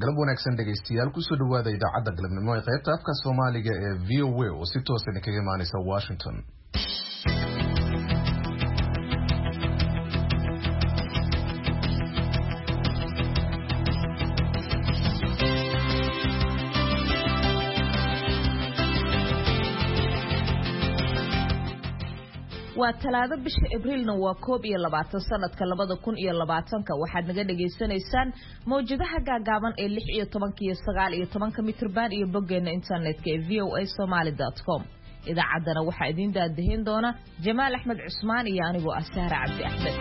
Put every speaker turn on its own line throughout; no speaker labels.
galab wanaagsan dhegaystayaal kusoo dhawaada idaacadda galabnimo ee qaybta afka Soomaaliga ee VOA oo si toos ah kaga imaanaysa Washington.
waa talaado bisha Abriilna waa 21 sanadka 2020 waxaad naga dhageysanaysaan mowjadaha gaagaaban ee 6 iyo 10 iyo 9 iyo 10 mitrban iyo boggeena internetka ee voasomali.com idaacadana waxaa idin daadahin doona Jamaal Axmed Cusmaan iyo anigoo Asahra Cabdi Axmed.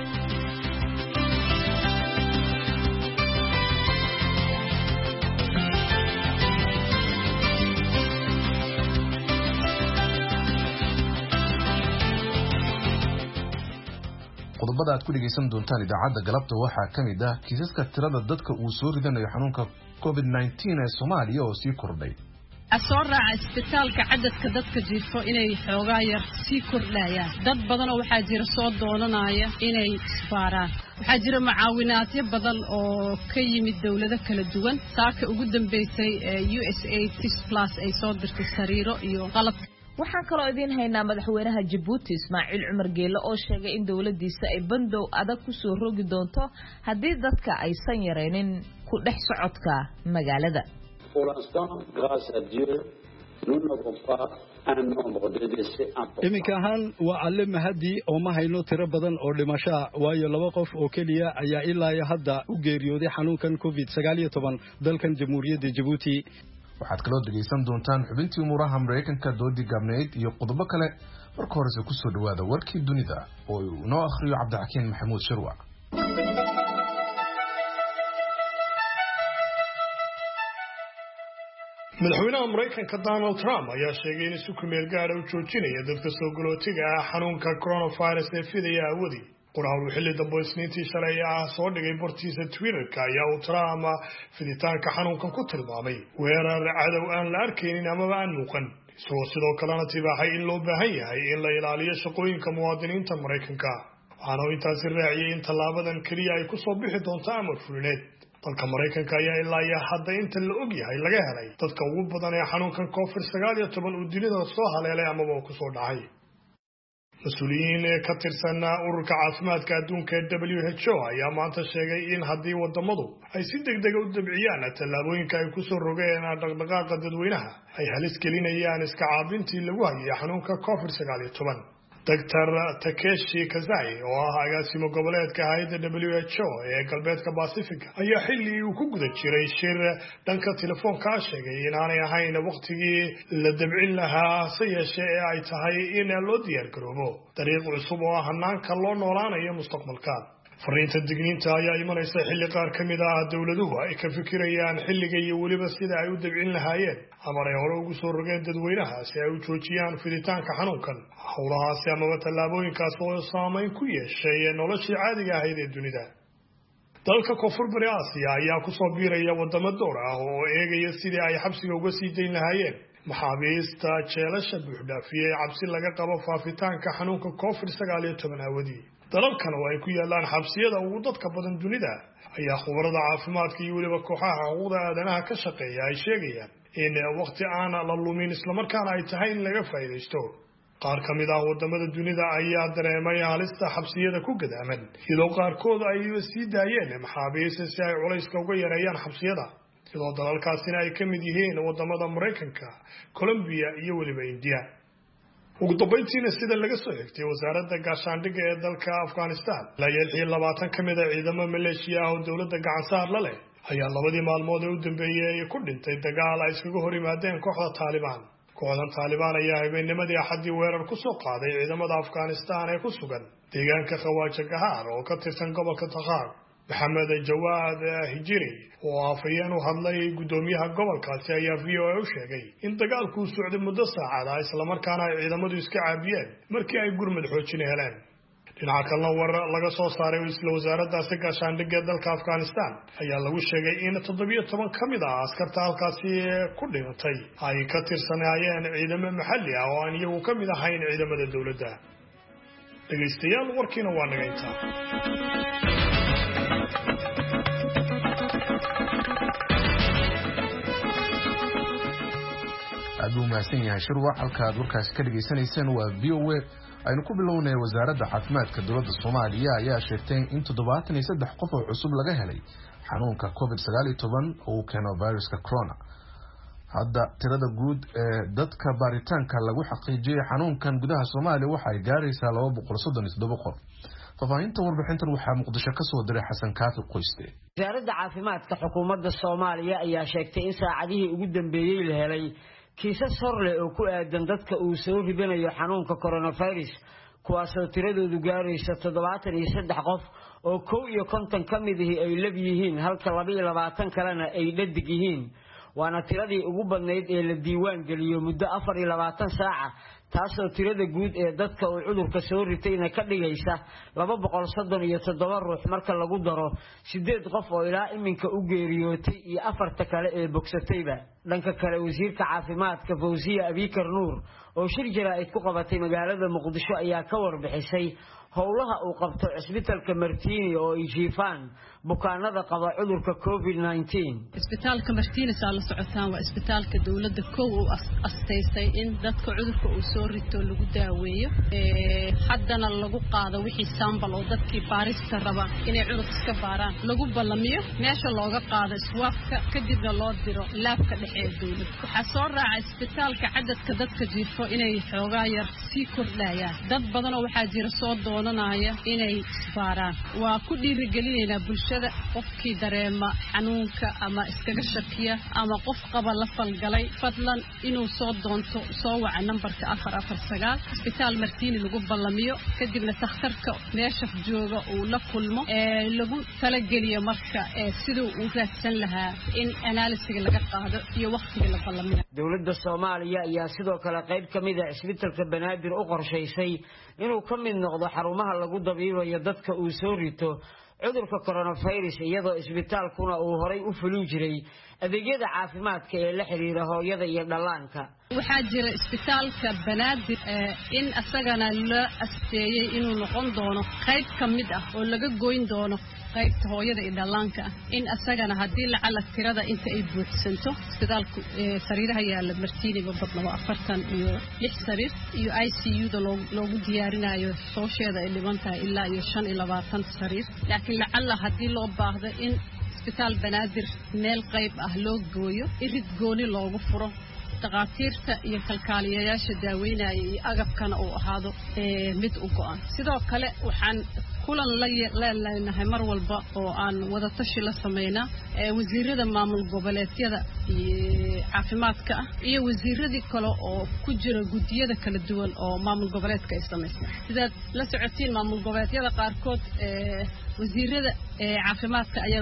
qodobada aad ku dhageysan doontaan idaacadda galabta waxaa kamid ah kiisaska tirada dadka uu soo ridanayo xanuunka COVID-19 ee Soomaaliya oo sii kordhay.
asoo raaca isbitaalka cadadka dadka jiifo inay xoogaa yar sii kordhayaan dad badan oo waxaa jira soo doonanaya inay isbaaraan waxaa jira mucaawinaadyo badan oo ka yimid dawlado kala duwan saaka ugu dambeysay USAID Plus ay soo dirtay sariiro iyo qalab.
waxaan kaloo idin haynaa madaxweynaha Djibouti Ismaaciil Cumar Geele oo sheegay in dawladdiisa ay bandow adag ku soo rogi doonto haddii dadka aysan yareenin ku dhex socodka magaalada.
iminka ahaan waa alle mahadii oo ma hayno tiro badan oo dhimasho waayo 2 qof oo keliya ayaa ilaa hadda u geeriyooday xanuunkan COVID-19 dalkan Jamhuuriyadda Djibouti.
waxaad kaloo dhageysan doontaan xubintii umuraha Mareykanka doodii gaabneyd iyo qodobo kale marka horese ku soo dhawaada warkii dunida oo uu noo akhriyo Cabdixakiin Maxamuud Shirwac.
madaxweynaha Mareykanka Donald Trump ayaa sheegay in isku meel gaar ah uu joojinayo dadka soo galootiga ah xanuunka coronavirus ee fidaya awoodii qoraal uu xilli dambe Isniintii shalay soo dhigay bartiisa Twitter-ka ayaa uu Trump fiditaanka xanuunkan ku tilmaamay weerar cadow aan la arkaynin ama aan muuqan sidoo kalena tibaaxay in loo baahan yahay in la ilaaliyo shaqooyinka muwaadiniinta Mareykanka waxaana uu intaasi raaciyay in tallaabadan kaliya ay ku soo bixi doonto amar fulineed dalka Mareykanka ayaa ilaa hadda inta la og yahay laga helay dadka ugu badan ee xanuunkan COVID-19 uu dunida soo haleelay ama uu ku soo dhacay. mas-uuliyiin ka tirsan ururka caafimaadka adduunka ee WHO ayaa maanta sheegay in haddii wadamadu ay si degdeg u dabciyaan tallaabooyinka ay ku soo rogeen dhaqdhaqaaqa dadweynaha ay halis gelinayaan iska caabintii lagu hayay xanuunka COVID-19. Dr. Takeshi Kazai oo ah agaasimo goboleedka hay'adda WHO ee galbeedka Pacifica ayaa xilli uu ku guda jiray shir dhanka telefoonka sheegay in aanay ahayn waqtigii la dabcin lahaa yeeshee ay tahay in loo diyaar garoobo dariiq cusub oo hanaanka loo noolaanayo mustaqbalka. fariinta digniinta ayaa imanaysa xilli qaar kamid ah dawladuhu ay ka fikirayaan xilliga iyo waliba sida ay u dabcin lahaayeen amar ay hore ugu soo rogeen dadweynaha si ay u joojiyaan fiditaanka xanuunkan howlahaasi amaba tallaabooyinkaas oo saameyn ku yeeshay noloshii caadiga ahayd ee dunida. dalka Koonfur Bari Aasiya ayaa ku soo biiraya wadamo dhowr ah oo eegaya sidii ay xabsiga uga sii dayn lahaayeen maxaabiista jeelasha buuxdhaafiyay cabsi laga qabo faafitaanka xanuunka COVID-19 awadii. dalalkan oo ay ku yaalaan xabsiyada ugu dadka badan dunida ayaa khubarada caafimaadka iyo waliba kooxaha xuquuqda aadanaha ka shaqeeya ay sheegayaan in waqti aan la lumin isla markaana ay tahay in laga faa'iideysto. qaar kamid ah wadamada dunida ayaa dareemay halista xabsiyada ku gadaaman iyadoo qaarkood ay sii daayeen maxaabiista si ay culayska uga yareeyaan xabsiyada iyadoo dalalkaasina ay kamid yihiin wadamada Mareykanka, Colombia iyo waliba India. ugu dambeyntiina sida laga soo xigtay wasaaradda gaashaandhigga ee dalka Afghanistan la yeelay 20 kamid ah ciidamada Maleeshiya oo dawladda gacan saar la leh ayaa labadii maalmood ee u dambeeyay ku dhintay dagaal ay iskaga hor yimaadeen kooxda Taliban. kooxdan Taliban ayaa habeennimadii Axadii weerar ku soo qaaday ciidamada Afghanistan ee ku sugan deegaanka Khawaja Gahar oo ka tirsan gobolka Takhar. Maxamed Jawaad Hijri oo afayeen u hadlay gudoomiyaha gobolkaasi ayaa VOA u sheegay in dagaalku socday muddo saacad ah isla markaana ay ciidamadu iska caabiyeen markii ay gurmad xoojin heleen. dhinaca kalena war laga soo saaray isla wasaaradda gaashaandhigga dalka Afghanistan ayaa lagu sheegay in 17 kamid ah askarta halkaasi ku dhintay ay ka tirsanayeen ciidamo maxalli ah oo aan iyagu kamid ahayn ciidamada dawladda. dhageystayaal warkiina waa naga intaa.
buu mahadsan yahay shirwac halkaad warkaasi ka dhageysanaysaan waa VOA aynu ku bilownay wasaaradda caafimaadka dowladda Soomaaliya ayaa sheegtay in 73 qof oo cusub laga helay xanuunka COVID-19 oo keeno viruska corona. hadda tirada guud ee dadka baaritaanka lagu xaqiijiyay xanuunkan gudaha Soomaaliya waxa ay gaaraysaa 237 qof. fafaahinta warbixintan waxaa Muqdisho ka soo diray Xasan Kaafi Qoyste.
wasaaradda caafimaadka xukuumadda Soomaaliya ayaa sheegtay in saacadihii ugu dambeeyay la helay kiisas hor leh oo ku aadan dadka uu soo ribanayo xanuunka coronavirus kuwaasoo tiradoodu gaaraysa 73 qof oo 51 ka mid ah ay lab yihiin halka 22 kalena ay dhadig yihiin waana tiradii ugu badnayd ee la diiwaan geliyo muddo 24 saac taasoo tirada guud ee dadka uu cudurka soo ritayna ka dhigaysa 237 ruux marka lagu daro 8 qof oo ilaa iminka u geeriyootay iyo 4 kale ee bogsatayba dhanka kale wasiirka caafimaadka Fawziya Abikar Nuur oo shir jaraa'id ku qabatay magaalada Muqdisho ayaa ka warbixisay howlaha uu qabto isbitaalka Martini oo ay jiifaan bukaanada qaba cudurka COVID-19
isbitaalka Martini la socotaan waa isbitaalka dawladda koow oo asteysay in dadka cudurka uu soo rito lagu daaweeyo haddana lagu qaado wixii sample oo dadkii baarista raba inay cudurka iska baaraan lagu ballamiyo meesha looga qaado swabka kadibna loo diro laabka dhexe ee dawladda waxa soo raacay isbitaalka cadadka dadka jiifo inay xoogaa yar sii kordhayaan dad badan oo waxa jira soo inay isbaaraan waa ku dhiirigelinayna bulshada qofkii dareema xanuunka ama iskaga shakiya ama qof qaba la falgalay fadlan inuu soo doonto soo waca nambarka 449 isbitaal Martini lagu ballamiyo kadibna takhtarka meesha jooga uu la kulmo lagu tala geliyo marka sidoo uu raadsan lahaa in analysis laga qaado iyo waqtiga la ballamiyo
dawladda Soomaaliya ayaa sidoo kale qayb kamid ah isbitaalka Banaadir u qorshaysay inuu ka mid noqdo xarumaha lagu dabiibayo dadka uu soo rito cudurka coronavirus iyadoo isbitaalkuna uu horay u fulin jiray adeegyada caafimaadka ee la xiriira hooyada iyo dhallaanka
waxaa jira isbitaalka Banaadir in asagana la asteeyay inuu noqon doono qayb kamid ah oo laga goyn doono qaybta hooyada iyo dhallaanka in asagana hadii la cala tirada inta ay buuxsanto isbitaalku sariiraha yaala Martini badnaba 46 sariir iyo ICU da loogu diyaarinayo soosheeda ay dhimantahay ilaa iyo 25 sariir laakiin la cala hadii loo baahdo in isbitaal Banaadir meel qayb ah loo gooyo irid gooni loogu furo dhaqaatiirta iyo kalkaaliyayaasha daaweynaya iyo agabkana uu ahaado mid u go'an sidoo kale waxaan kulan la leeyahay mar walba oo aan wada tashi la sameeyna wasiirada maamul goboleedyada caafimaadka iyo wasiiradii kale oo ku jira gudiyada kala duwan oo maamul goboleedka ay sameeyaan sida la socotiin maamul goboleedyada qaarkood wasiirada caafimaadka ayaa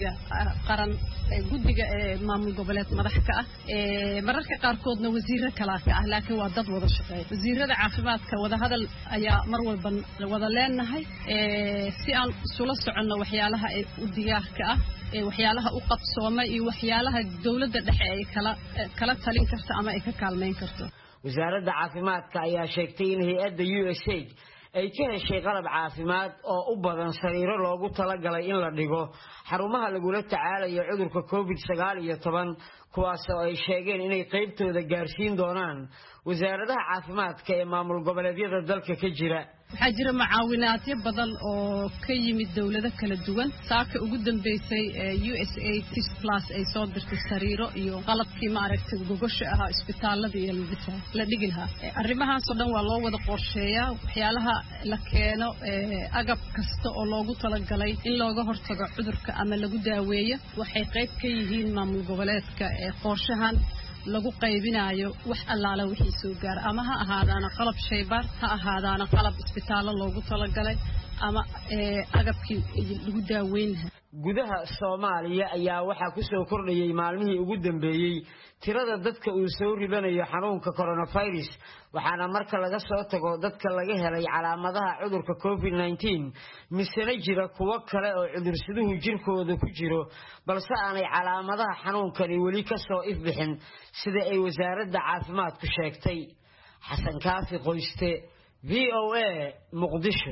gudiga maamul goboleed madax ka ah mararka qaarkoodna wasiiro kala ah laakiin waa dad wada shaqeeya wasiirada caafimaadka wada hadal ayaa mar walba wada leenahay si aan sula socono waxyaalaha ay u diyaarka ah waxyaalaha u qabsoomay iyo waxyaalaha dawladda dhexe ay kala talin karto ama ay ka kaalmeyn karto
wasaaradda caafimaadka ayaa sheegtay in hay'adda USAID ay ka heshay qalab caafimaad oo u badan sariiro loogu talagalay in la dhigo xarumaha lagula tacaalayo cudurka COVID-19 kuwaas oo ay sheegeen inay qaybtooda gaarsiin doonaan wasaaradaha caafimaadka ee maamul goboleedyada dalka ka jira
waxaa jira macaawinaadyo badan oo ka yimid dawlado kala duwan saaka ugu dambeysay USAID Plus ay soo dirtay sariiro iyo qalabkii maaragtay gogosha ah isbitaalada iyo la dhigi lahaa arrimahaas oo dhan waa loo wada qorsheeyaa waxyaalaha la keeno agab kasta oo loogu talagalay in looga hortago cudurka ama lagu daaweeyo waxay qayb ka yihiin maamul goboleedka qorshahan lagu qaybinayo wax allaala wixii soo gaar ama ha ahaadana qalab shaybaar ha ahaadana qalab isbitaalo loogu talagalay ama agabkii lagu daaweyn
gudaha Soomaaliya ayaa waxa ku soo kordhayay maalmihii ugu dambeeyay tirada dadka uu soo ribanayo xanuunka coronavirus waxaana marka laga soo tago dadka laga helay calaamadaha cudurka COVID-19 misana jira kuwa kale oo cudursiduhu jirkooda ku jiro balse aanay calaamadaha xanuunkani wali ka soo ifbixin sida ay wasaaradda caafimaadku sheegtay Xasan Kaafi Qoyste VOA Muqdisho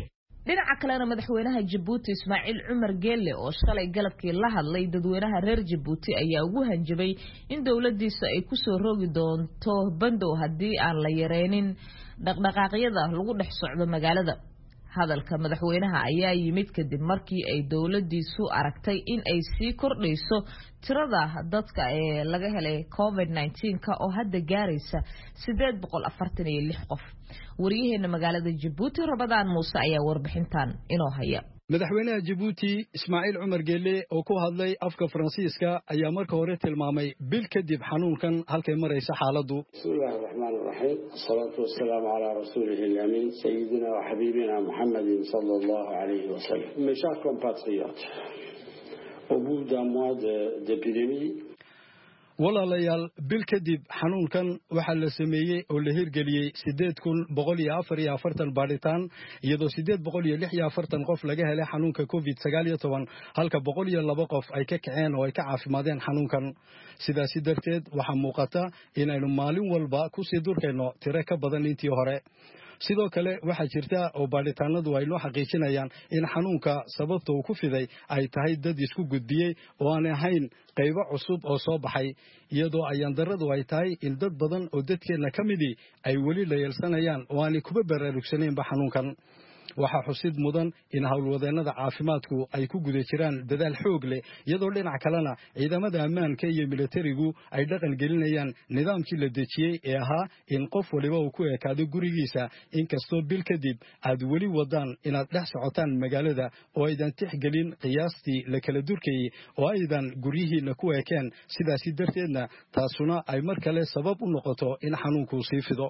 dhinaca kalena madaxweynaha Djibouti Ismaaciil Cumar Geelle oo shalay galabkii la hadlay dadweynaha reer Djibouti ayaa ugu hanjabay in dawladdiisa ay ku soo rogi doonto bandow haddii aan la yareenin dhaqdhaqaaqyada lagu dhex socdo magaalada. hadalka madaxweynaha ayaa yimid kadib markii ay dawladdiisu aragtay in ay sii kordhayso tirada dadka ee laga helay COVID-19 oo hadda gaaraysa 846 qof. wariyaheena magaalada Djibouti Rabadaan Muuse ayaa warbixintan inoo haya.
madaxweynaha Djibouti Ismaaciil Cumar Geelle oo ku hadlay afka Faransiiska ayaa marka hore tilmaamay bil kadib xanuunkan halkay maraysa xaaladdu.
Bismillahir Rahmanir Rahim. Salatu wassalamu ala rasulihil amin sayyidina wa habibina Muhammadin sallallahu alayhi wa sallam. Mes chers compatriotes, au bout d'un mois d'épidémie,
walaalayaal bil kadib xanuunkan waxaa la sameeyey oo la hirgeliyey 8,144 baadhitaan iyadoo 846 qof laga helay xanuunka COVID-19 halka 102 qof ay ka kaceen oo ay ka caafimaadeen xanuunkan. sidaasi darteed waxaa muuqata inaynu maalin walba ku sii durkayno tiro ka badan intii hore. sidoo kale waxaa jirta oo baadhitaanadu ay noo xaqiijinayaan in xanuunka sababta uu ku fiday ay tahay dad isku gudbiyey oo aan ahayn qaybo cusub oo soo baxay iyadoo ayaan daradu ay tahay in dad badan oo dadkeena ka midii ay weli la yeelsanayaan oo aanay kuba baraarugsanaynba xanuunkan. waxaa xusid mudan in howlwadeennada caafimaadku ay ku guda jiraan dadaal xoog leh iyadoo dhinac kalena ciidamada ammaanka iyo militarigu ay dhaqan gelinayaan nidaamkii la dejiyey ee ahaa in qof waliba uu ku ekaado gurigiisa inkastoo bil kadib aad weli wadaan inaad dhex socotaan magaalada oo aydan tixgelin qiyaastii la kala durkayey oo aydan guryihiina ku ekeen sidaasi darteedna taasuna ay mar kale sabab u noqoto in xanuunku sii fido.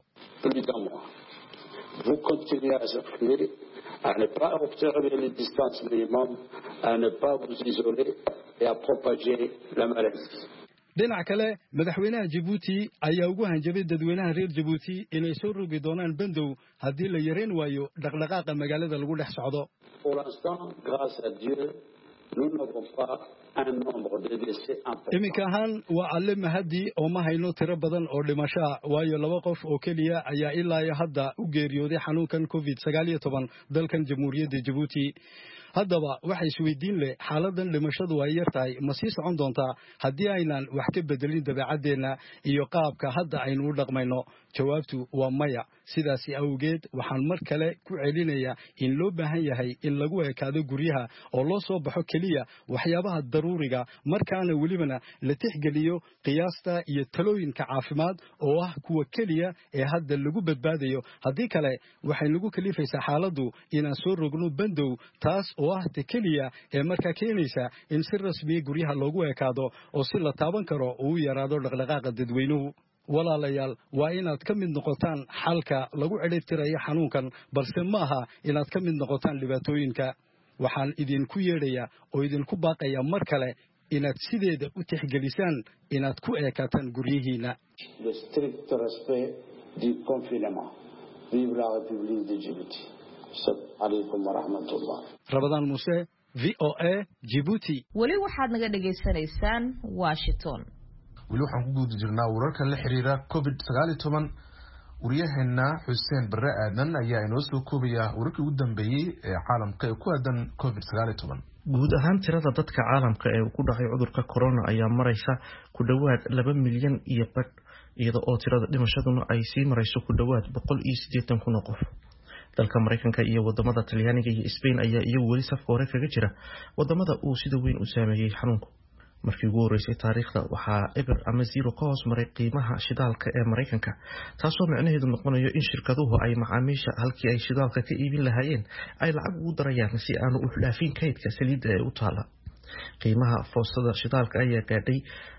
Vous continuez à circuler, à ne pas observer les distances minimum, à ne pas vous isoler et à propager la maladie.
dhinaca kale madaxweynaha Djibouti ayaa ugu hanjabay dadweynaha reer Djibouti inay soo rogi doonaan bandow haddii la yareen waayo dhaqdhaqaaqa magaalada lagu dhex socdo.
Pour l'instant, grâce à Dieu, nous n'avons pas un nombre de décès important.
iminka ahaan waa alle mahadii oo ma hayno tiro badan oo dhimasho waayo 2 qof oo keliya ayaa ilaa hadda u geeriyooday xanuunkan COVID-19 dalkan Jamhuuriyadda Djibouti. haddaba waxa isweydiin leh xaaladan dhimashadu ay yartahay ma sii socon doontaa haddii aynan wax ka bedelin dabeecaddeena iyo qaabka hadda aynu u dhaqmayno. jawaabtu waa maya. sidaasi awgeed waxaan mar kale ku celinayaa in loo baahan yahay in lagu ekaado guryaha oo loo soo baxo keliya waxyaabaha daruuriga markaana welibana la tixgeliyo qiyaasta iyo talooyinka caafimaad oo ah kuwa keliya ee hadda lagu badbaadayo. haddii kale waxay nagu kalifaysaa xaaladdu inaan soo rogno bandow taas oo ah keliya ee markaa keenaysa in si rasmi guryaha loogu ekaado oo si la taaban karo uu yaraado dhaqdhaqaaqa dadweynuhu. walaalayaal waa inaad ka mid noqotaan xalka lagu ciribtirayo xanuunkan balse ma aha inaad ka mid noqotaan dhibaatooyinka. waxaan idinku yeedhayaa oo idinku baaqayaa mar kale inaad sideeda u tixgelisaan inaad ku eekaataan guryihiina.
Le strict respect du confinement. Vive la République de Djibouti. Assalamu alaykum wa rahmatullah.
Rabadaan Muuse, VOA, Djibouti.
weli waxaad naga dhageysanaysaan Washington.
weli waxaan ku guda jirnaa wararka la xiriira COVID-19. wariyaheena Xuseen Barre Aadan ayaa inoo soo koobaya wararkii ugu dambeeyay ee caalamka ee ku aadan COVID-19.
guud ahaan tirada dadka caalamka ee ku dhacay cudurka corona ayaa maraysa ku dhawaad 2 milyan iyo badh iyada oo tirada dhimashaduna ay sii marayso ku dhawaad 180,000 qof. dalka Mareykanka iyo wadamada Talyaaniga iyo Spain ayaa iyagu weli safka hore kaga jira wadamada uu sida weyn u saameeyay xanuunku. markii ugu horeysay taariikhda waxaa eber ama zero ka hoos maray qiimaha shidaalka ee Mareykanka taasoo macnaheedu noqonayo in shirkaduhu ay macaamiisha halkii ay shidaalka ka iibin lahaayeen ay lacag ugu darayaan si aanu u dhaafin kaydka saliidda ee u taala. qiimaha foostada shidaalka ayaa gaadhay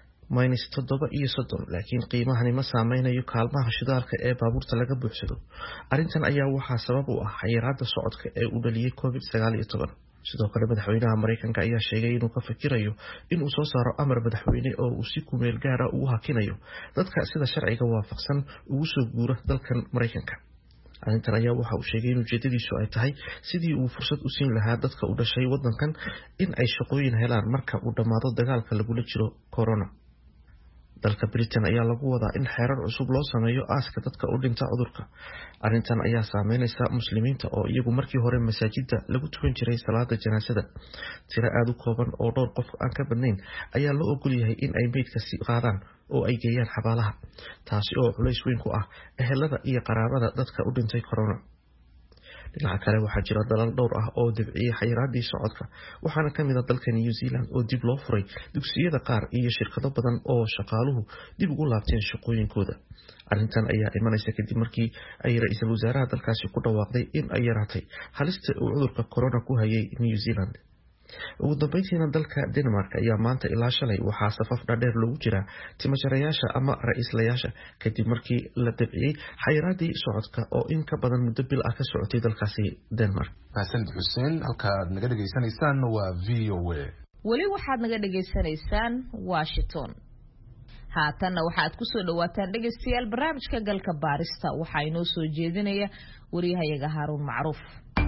-$7.30 laakiin qiimahani ma saameynayo kaalmaha shidaalka ee baabuurta laga buuxsado. arrintan ayaa waxaa sabab u ah xayiraadda socodka ee u dhaliyay COVID-19. sidoo kale madaxweynaha Mareykanka ayaa sheegay inuu ka fikirayo inuu soo saaro amar madaxweyne oo uu si ku meel gaar ah ugu hakinayo dadka sida sharciga waafaqsan ugu soo guura dalkan Mareykanka. arrintan ayaa waxa uu sheegay in ujeedadiisu ay tahay sidii uu fursad u siin lahaa dadka u dhashay wadankan in ay shaqooyin helaan marka uu dhamaado dagaalka lagula jiro corona. dalka Britain ayaa lagu wadaa in xeerar cusub loo sameeyo aaska dadka u dhinta cudurka. Arrintan ayaa saameynaysa muslimiinta oo iyagu markii hore masaajidda lagu tukan jiray salaada janaasada. Tiro aad u kooban oo dhowr qof aan ka badnayn ayaa loo ogol yahay in ay meydka si qaadaan oo ay geeyaan xabaalaha, taasi oo culays weyn ku ah ehelada iyo qaraabada dadka u dhintay corona. dhinaca kale waxaa jira dalal dhowr ah oo dibciyay xayiraadii socodka, waxaana ka mid ah dalka New Zealand oo dib loo furay dugsiyada qaar iyo shirkado badan oo shaqaaluhu dib ugu laabteen shaqooyinkooda. Arrintan ayaa imanaysa kadib markii ay ra'iisul wasaaraha dalkaasi ku dhawaaqday in ay yaraatay halista uu cudurka corona ku hayay New Zealand. ugu dambeyntiina dalka Denmark ayaa maanta ilaa shalay waxaa safaf dhaadheer loogu jiraa timajarayaasha ama ra'iislayaasha kadib markii la dabciyay xayiraadii socodka oo in ka badan muddo bil ah ka socotay dalkaasi Denmark.
Xasan Xuseen, halkaad naga dhageysanaysaan waa VOA.
weli waxaad naga dhageysanaysaan Washington. haatanna waxaad ku soo dhawaataan dhageystayaal barnaamijka galka baarista waxaa inoo soo jeedinaya wariyahayaga Haaruun Macruuf.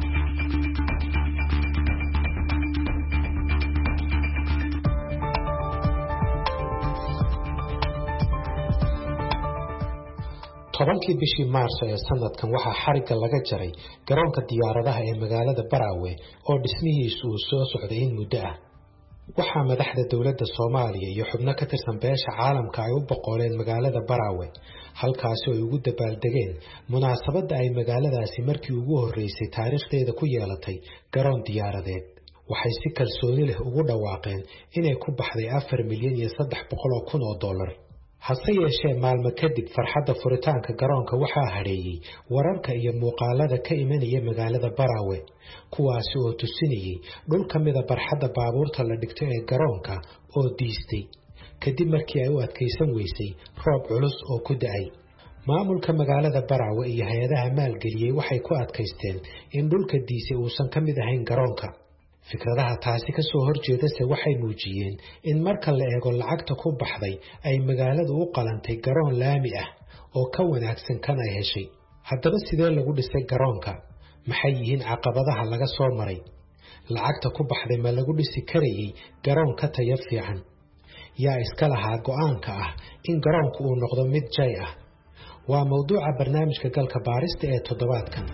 tobankii bishii Maarso ee sanadkan waxaa xariga laga jaray garoonka diyaaradaha ee magaalada Barawe oo dhismihiisu uu soo socday in muddo ah. waxaa madaxda dawladda Soomaaliya iyo xubno ka tirsan beesha caalamka ay u boqoleen magaalada Barawe, halkaas oo ay ugu dabaaldegeen munaasabadda ay magaaladaasi markii ugu horeysay taariikhdeeda ku yeelatay garoon diyaaradeed. waxay si kalsooni leh ugu dhawaaqeen inay ku baxday 4 milyan iyo 300 kun oo dollar. hase yeeshee maalmo kadib farxadda furitaanka garoonka waxaa hadheeyay wararka iyo muuqaalada ka imanaya magaalada Barawe, kuwaasi oo tusinayay dhul ka mid ah barxadda baabuurta la dhigto ee garoonka oo diistay kadib markii ay u adkeysan weysay roob culus oo ku da'ay. maamulka magaalada Barawe iyo hay'adaha maalgeliyay waxay ku adkeysteen in dhulka diisay uusan ka mid ahayn garoonka. fikradaha taasi ka soo horjeedase waxay muujiyeen in marka la eego lacagta ku baxday ay magaaladu u qalantay garoon laami ah oo ka wanaagsan kan ay heshay. haddaba sidee lagu dhisay garoonka? maxay yihiin caqabadaha laga soo maray? lacagta ku baxday ma lagu dhisi karayay garoon ka tayo fiican? yaa iska lahaa go'aanka ah in garoonku uu noqdo mid jay ah? waa mawduuca barnaamijka galka baarista ee toddobaadkan.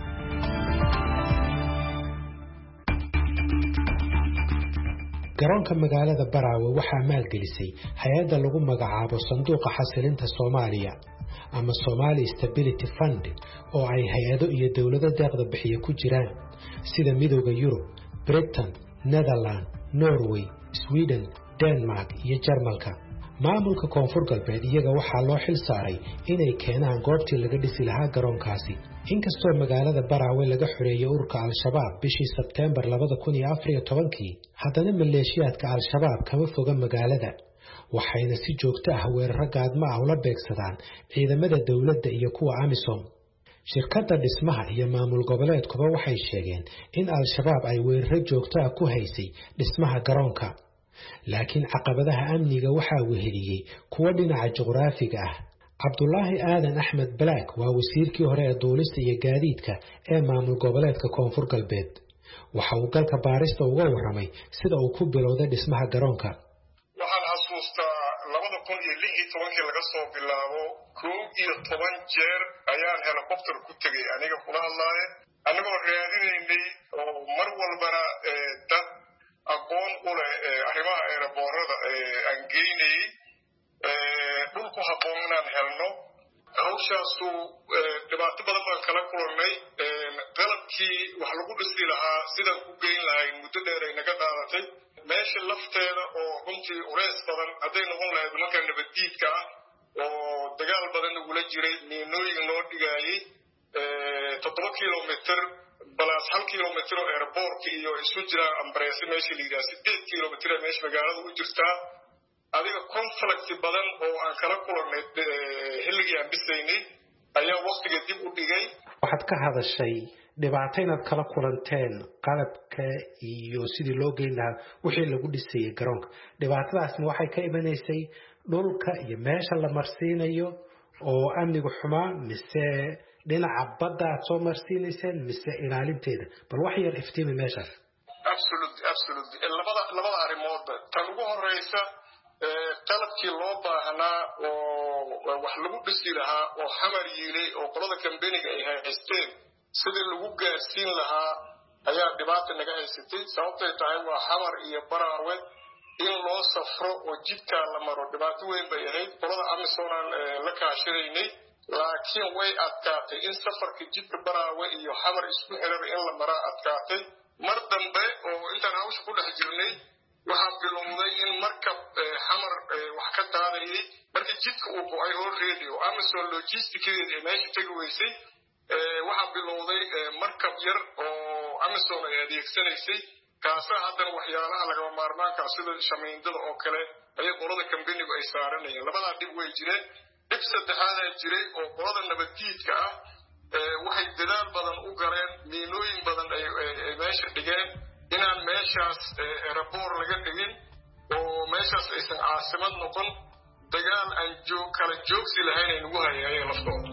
garoonka magaalada Barawe waxaa maalgelisay hay'adda lagu magacaabo Sanduuqa Xasilinta Soomaaliya ama Somali Stability Fund oo ay hay'ado iyo dawlado deeqda bixiya ku jiraan sida Midowga Yurub, Britain, Netherlands, Norway, Sweden, Denmark iyo Jarmalka. maamulka Koonfur Galbeed iyaga waxaa loo xil saaray inay keenaan goobtii laga dhisi lahaa garoonkaasi. inkastoo magaalada Barawe laga xoreeyay ururka Al-Shabaab bishii Sebtembar 2014, haddana maleeshiyaadka Al-Shabaab kama foga magaalada, waxayna si joogto ah weeraro gaadmo ah ula beegsadaan ciidamada dawladda iyo kuwa AMISOM. shirkadda dhismaha iyo maamul goboleedkuba waxay sheegeen in Al-Shabaab ay weeraro joogto ah ku haysay dhismaha garoonka. laakiin caqabadaha amniga waxaa weheliyay kuwa dhinaca juqraafiga ah. Cabdullaahi Aadan Axmed Black waa wasiirkii hore ee duulista iyo gaadiidka ee maamul goboleedka Koonfur Galbeed. waxa uu galka baarista uga waramay sida uu ku bilowday dhismaha garoonka.
waxaan xasuustaa 2016 laga soo bilaabo 11 jeer ayaan helicopter ku tagay aniga kula hadlaaya anagoo raadinaynay oo mar walbana dad aqoon u leh arrimaha aeroboorada aan geynay dhulku habboon inaan helno. hawshaasu dhibaato badan baan kala kulannay. qalabkii wax lagu dhisi lahaa sidaan ku geyn lahayn muddo dheer ay naga qaadatay. meesha lafteeda oo runtii uleys badan hadday noqon lahayd marka nabaddiidka ah oo dagaal badan nagula jiray miinooyin noo dhigaayay 7 kilomitir balaas 1 kilomitir oo airportka iyo isu jira ambareese meesha la yidhaha 8 kilomitir meesha magaalada u jirtaa. adiga conflict badan oo aan kala kulannay xilligii aan dhisaynay ayaa waqtiga dib u dhigay.
waxaad ka hadashay dhibaato inaad kala kulanteen qalabka iyo sidii loo geyn lahaa wixii lagu dhisayay garoonka. dhibaatadaasna waxay ka imanaysay dhulka iyo meesha la marsiinayo oo amnigu xumaa, mise dhinaca badda aad soo marsiinayseen, mise ilaalinteeda? bal wax yar iftiimi meeshaas.
absolutely labada arrimoodba tan ugu horeysa qalabkii loo baahnaa oo wax lagu dhisi lahaa oo xamar yiilay oo qolada kambaniga ay haysteen sidii lagu gaarsiin lahaa ayaa dhibaata naga haysatay sababtay tahay waa xamar iyo baraawe in loo safro oo jidkaa la maro dhibaato weyn bay ahayd qolada amisoonaan la kaashanaynay laakiin way adkaatay in safarka jidka baraawe iyo xamar isku xiraba in la maraa adkaatay mar dambe oo intaan hawsha ku dhex jirnay waxaa bilowday in markab xamar wax ka qaadayay markii jidka uu go-ay horreedi oo amazon logisticadeeda ay meesha tegi weysay waxaa bilowday markab yar oo amazon ay adeegsanaysay kaasaa haddana waxyaalaha lagama maarmaankaa sida shamiindada oo kale ayay qolada kambanigu ay saaranayeen labadaa dhib way jireen dhib saddexaadaa jiray oo qolada nabaddiidka ah waxay dadaal badan u galeen miinooyin badan ay meesha dhigeen inaan meeshaas eraboor laga dhigin oo meeshaas aysan caasimad noqon dagaal aan kala joogsi lahayn ay nagu hayayeen laftooda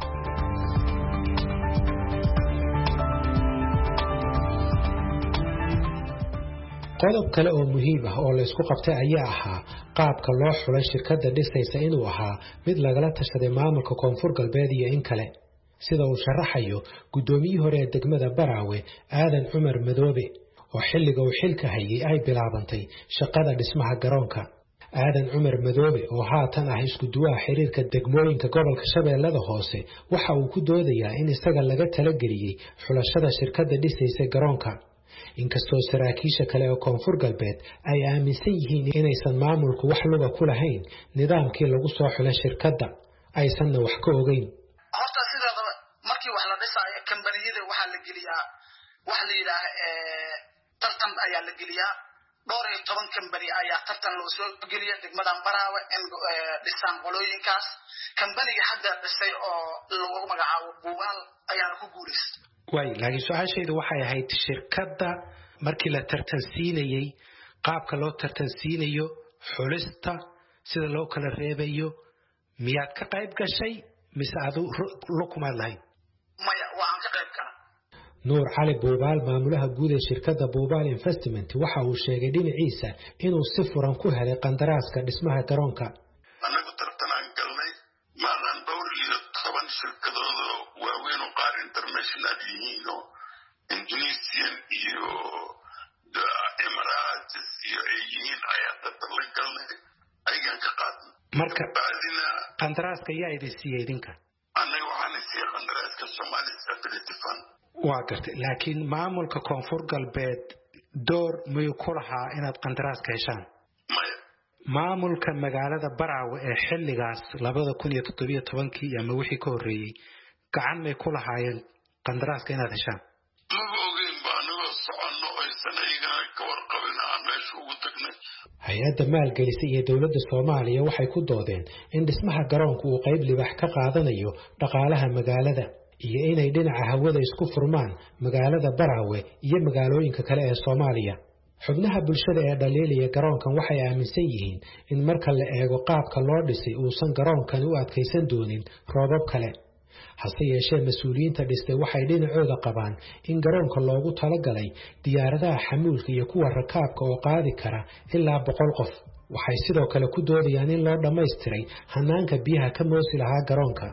qodob kale oo muhiim ah oo la isku qabtay ayaa ahaa qaabka loo xulay shirkadda dhisaysa inuu ahaa mid lagala tashaday maamulka koonfur galbeed iyo in kale sida uu sharaxayo guddoomiyihii hore ee degmada Baraawe Aadan Cumar Madoobe oo xilliga uu xilka hayay ay bilaabantay shaqada dhismaha garoonka Aadan Cumar Madoobe oo haatan ah isku duwaha xiriirka degmooyinka gobolka Shabeellada Hoose waxa uu ku doodayaa in isaga laga talageliyay xulashada shirkadda dhisaysa garoonka inkastoo saraakiisha kale oo koonfur galbeed ay aaminsan yihiin inaysan maamulku wax luga ku lahayn nidaamkii lagu soo xulay shirkadda aysanna wax ka ogeyn
horta sidaada markii wax la dhisaayo kambaniyada waxaa la geliyaa wax la yidhaah tartan ayaa la geliyaa dhowr iyo 10 kambani ayaa tartan loo soo geliya degmadan Baraawe in dhisaan qolooyinkaas kambaniga hadda dhisay oo lagu magacaabo Buugaal ayaana ku guuleystay
way laakiin su'aashaydu waxay ahayd shirkadda markii la tartansiinayay qaabka loo tartansiinayo xulista sida loo kala reebayo miyaad ka qayb gashay mise aad lukumaad lahayd
maya waan ka qayb galay
Nuur Cali Buubaal maamulaha guud ee shirkadda Buubaal Investment waxa uu sheegay dhinaciisa inuu si furan ku helay qandaraaska dhismaha garoonka
anagu tartanaan galnay maalan dhowr iyo 10 shirkadood waaweyn oo qaar international yihiin oo Indonesian iyo Emirates iyo yihiin ayaa tartan la galnay ayaan ka qaadnay
marka baadina qandaraaska yaa idin siiyay idinka
anagu waxaan siiyay qandaraaska Somali Stability Fund
waa gartay laakiin maamulka koonfur galbeed door miyuu ku lahaa inaad qandaraaska heshaan
maya
maamulka magaalada Baraawe ee xilligaas 2017 ama wixii ka horeeyay gacan may ku lahaayeen qandaraaska inaad heshaan
ma ogeyn baanoo soconno aysan ayagana ka warqabin aan meesha ugu tagnay
hay-adda maalgelisay iyo dowladda Soomaaliya waxay ku doodeen in dhismaha garoonku uu qayb libax ka qaadanayo dhaqaalaha magaalada iyo inay dhinaca hawada isku furmaan magaalada Baraawe iyo magaalooyinka kale ee Soomaaliya xubnaha bulshada ee dhaliilaya garoonkan waxay aaminsan yihiin in marka la eego qaabka loo dhisay uusan garoonkan u adkaysan doonin roobab kale hase yeeshee mas'uuliyiinta dhistay waxay dhinacooda qabaan in garoonka loogu talagalay diyaaradaha xamuulka iyo kuwa rakaabka oo qaadi kara ilaa 100 qof waxay sidoo kale ku doodayaan in loo dhammaystiray hanaanka biyaha ka moosi lahaa garoonka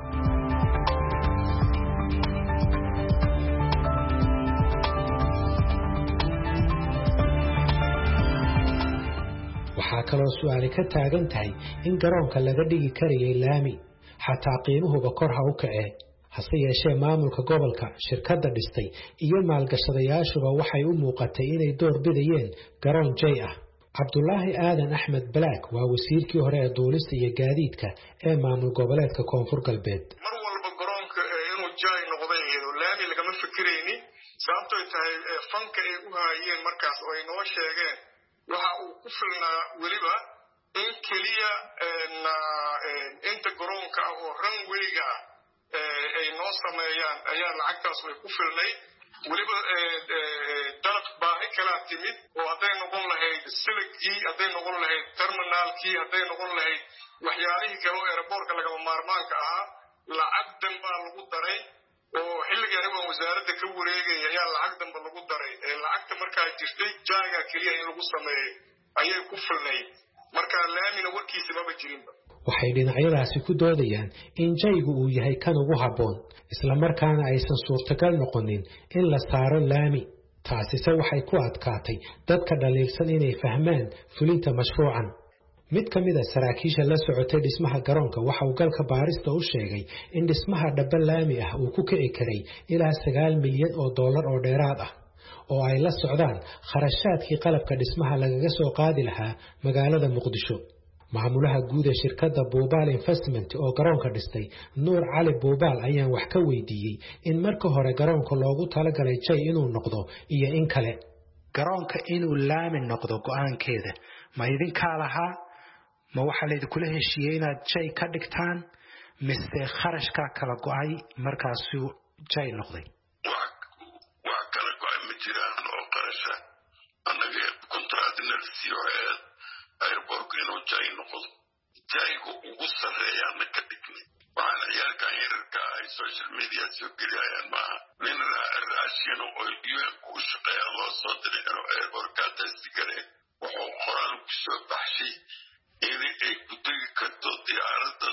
waxaa kaloo su'aali ka taagan tahay in garoonka laga dhigi karayay laami xataa qiimuhuba kor ha u kacee hase yeeshee maamulka gobolka shirkadda dhistay iyo maalgashadayaashuba waxay u muuqatay inay door bidayeen garoon jay ah Cabdullaahi Aadan Axmed Black waa wasiirkii hore ee duulista iyo gaadiidka ee maamul goboleedka koonfur galbeed
mar walba garoonka inuu jay noqday iyadoo laami lagama fikirayni sababtoo tahay fanka ay u haayeen markaas oo ay noo sheegeen waxa uu ku filnaa weliba in keliya inta garoonka oo runwayga ay noo sameeyaan ayaa lacagtaas way ku filnay weliba dalab baahi kala timid oo hadday noqon lahayd siligii hadday noqon lahayd terminalkii hadday noqon lahayd waxyaalihii kale oo airportka lagama maarmaanka ahaa lacag danbaa lagu daray oo xilligii anigu wasaaradda ka wareegay ayaa lacag danba lagu daray lacagta markaa jirtay jaaga keliya in lagu sameeyay ayay ku filnay marka laamina warkiisa maba jirinba.
waxay dhinacyadaasi ku doodayaan in jaygu uu yahay kan ugu habboon isla markaana aysan suurtagal noqonin in la saaro laami. taasise waxay ku adkaatay dadka dhaliilsan inay fahmaan fulinta mashruucan. mid ka mid a saraakiisha la socotay dhismaha garoonka waxa uu galka baarista u sheegay in dhismaha dhaba laami ah uu ku kici karay ilaa $9 milyan oo dheeraad ah oo ay la socdaan kharashaadkii qalabka dhismaha lagaga soo qaadi lahaa magaalada Muqdisho. maamulaha guud ee shirkadda Boobaal Investment oo garoonka dhistay Nuur Cali Boobaal ayaan wax ka weydiiyey in marka hore garoonka loogu talagalay jay inuu noqdo iyo in kale.
garoonka inuu laami noqdo go'aankeeda ma idinka lahaa ma waxa la idin kula heshiiyay inaad jay ka dhigtaan mise kharashka kala go'ay markaasuu jay noqday?
waa kala go'ay ma jiraan oo qarasha annaga kontraadinal siyoed airportka inuu jay noqdo jaygu ugu sarreeyaana ka dhignay waxaan ciyaalkan yararka ay social media soo geliyayaan maaha nin raashin oo UN ku shaqeeya loo soo diray inuu airportka tasdigare wuxuu qoraal ku soo baxshay in ay ku tegi karto diyaaradda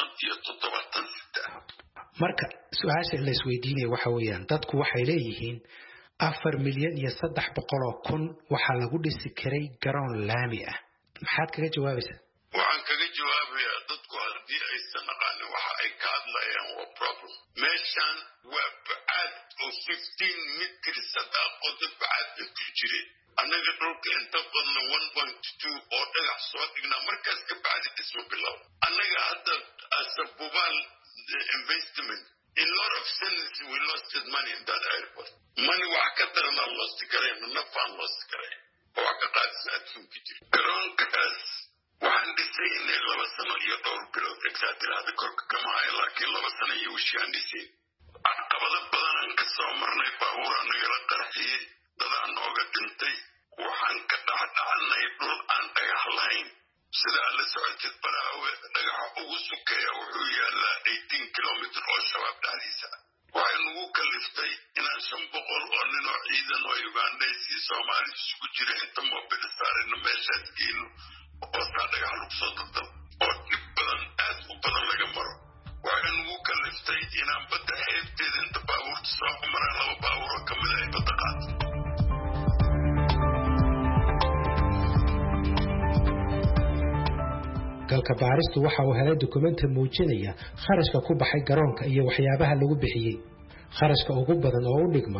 37
marka su'aasha la isweydiinay waxa weeyaan dadku waxay leeyihiin 4 milyan iyo 300 kun waxa lagu dhisi karay garoon laami ah. maxaad kaga jawaabaysaa?
waxaan kaga jawaabayaa dadku haddii aysan aqaanin waxa ay ka hadlayaan waa problem. meeshaan waa bacaad oo 15 mitir sadaaqo dad bacaad ku jireen annaga dhulka inta badna 1.2 oo dhagax soo dhignaa markaas ka bacdi dhismo bilow. annaga hadda asabubaal investment in lot of sense we lost money in that airport. money wax ka darana lost karayno nafaan lost karayno wax ka qaadisna adduunka jira. garoonkaas waxaan dhisay inay 2 sano iyo dhowr bilood exaatiraada korka kama hayo laakiin 2 sano iyo wishii aan dhisay caqabado badan ka soo marnay baabuur nagala qarxiyey dadaan nooga dhintay waxaan ka dhacdhacnay dhul aan dhagax lahayn sida la socotid Baraawe dhagaxa ugu sukeeya wuxuu yaalaa 18 kilomitir oo shabaab dhexdiisa. waxay nagu kaliftay inaan 500 oo nin oo ciidan oo Ugandais iyo Soomaali isugu jira inta mobil saarayno meeshaas geeno oo saa dhagax lagu soo daldal oo dhib badan aad u badan laga maro. waxay nagu kaliftay inaan badda xeebteeda inta baabuurta soo maraan 2 baabuur oo ka mid ay badda qaato.
galka baaristu waxa uu helay dukumeenti muujinaya kharashka ku baxay garoonka iyo waxyaabaha lagu bixiyay. kharashka ugu badan oo u dhigma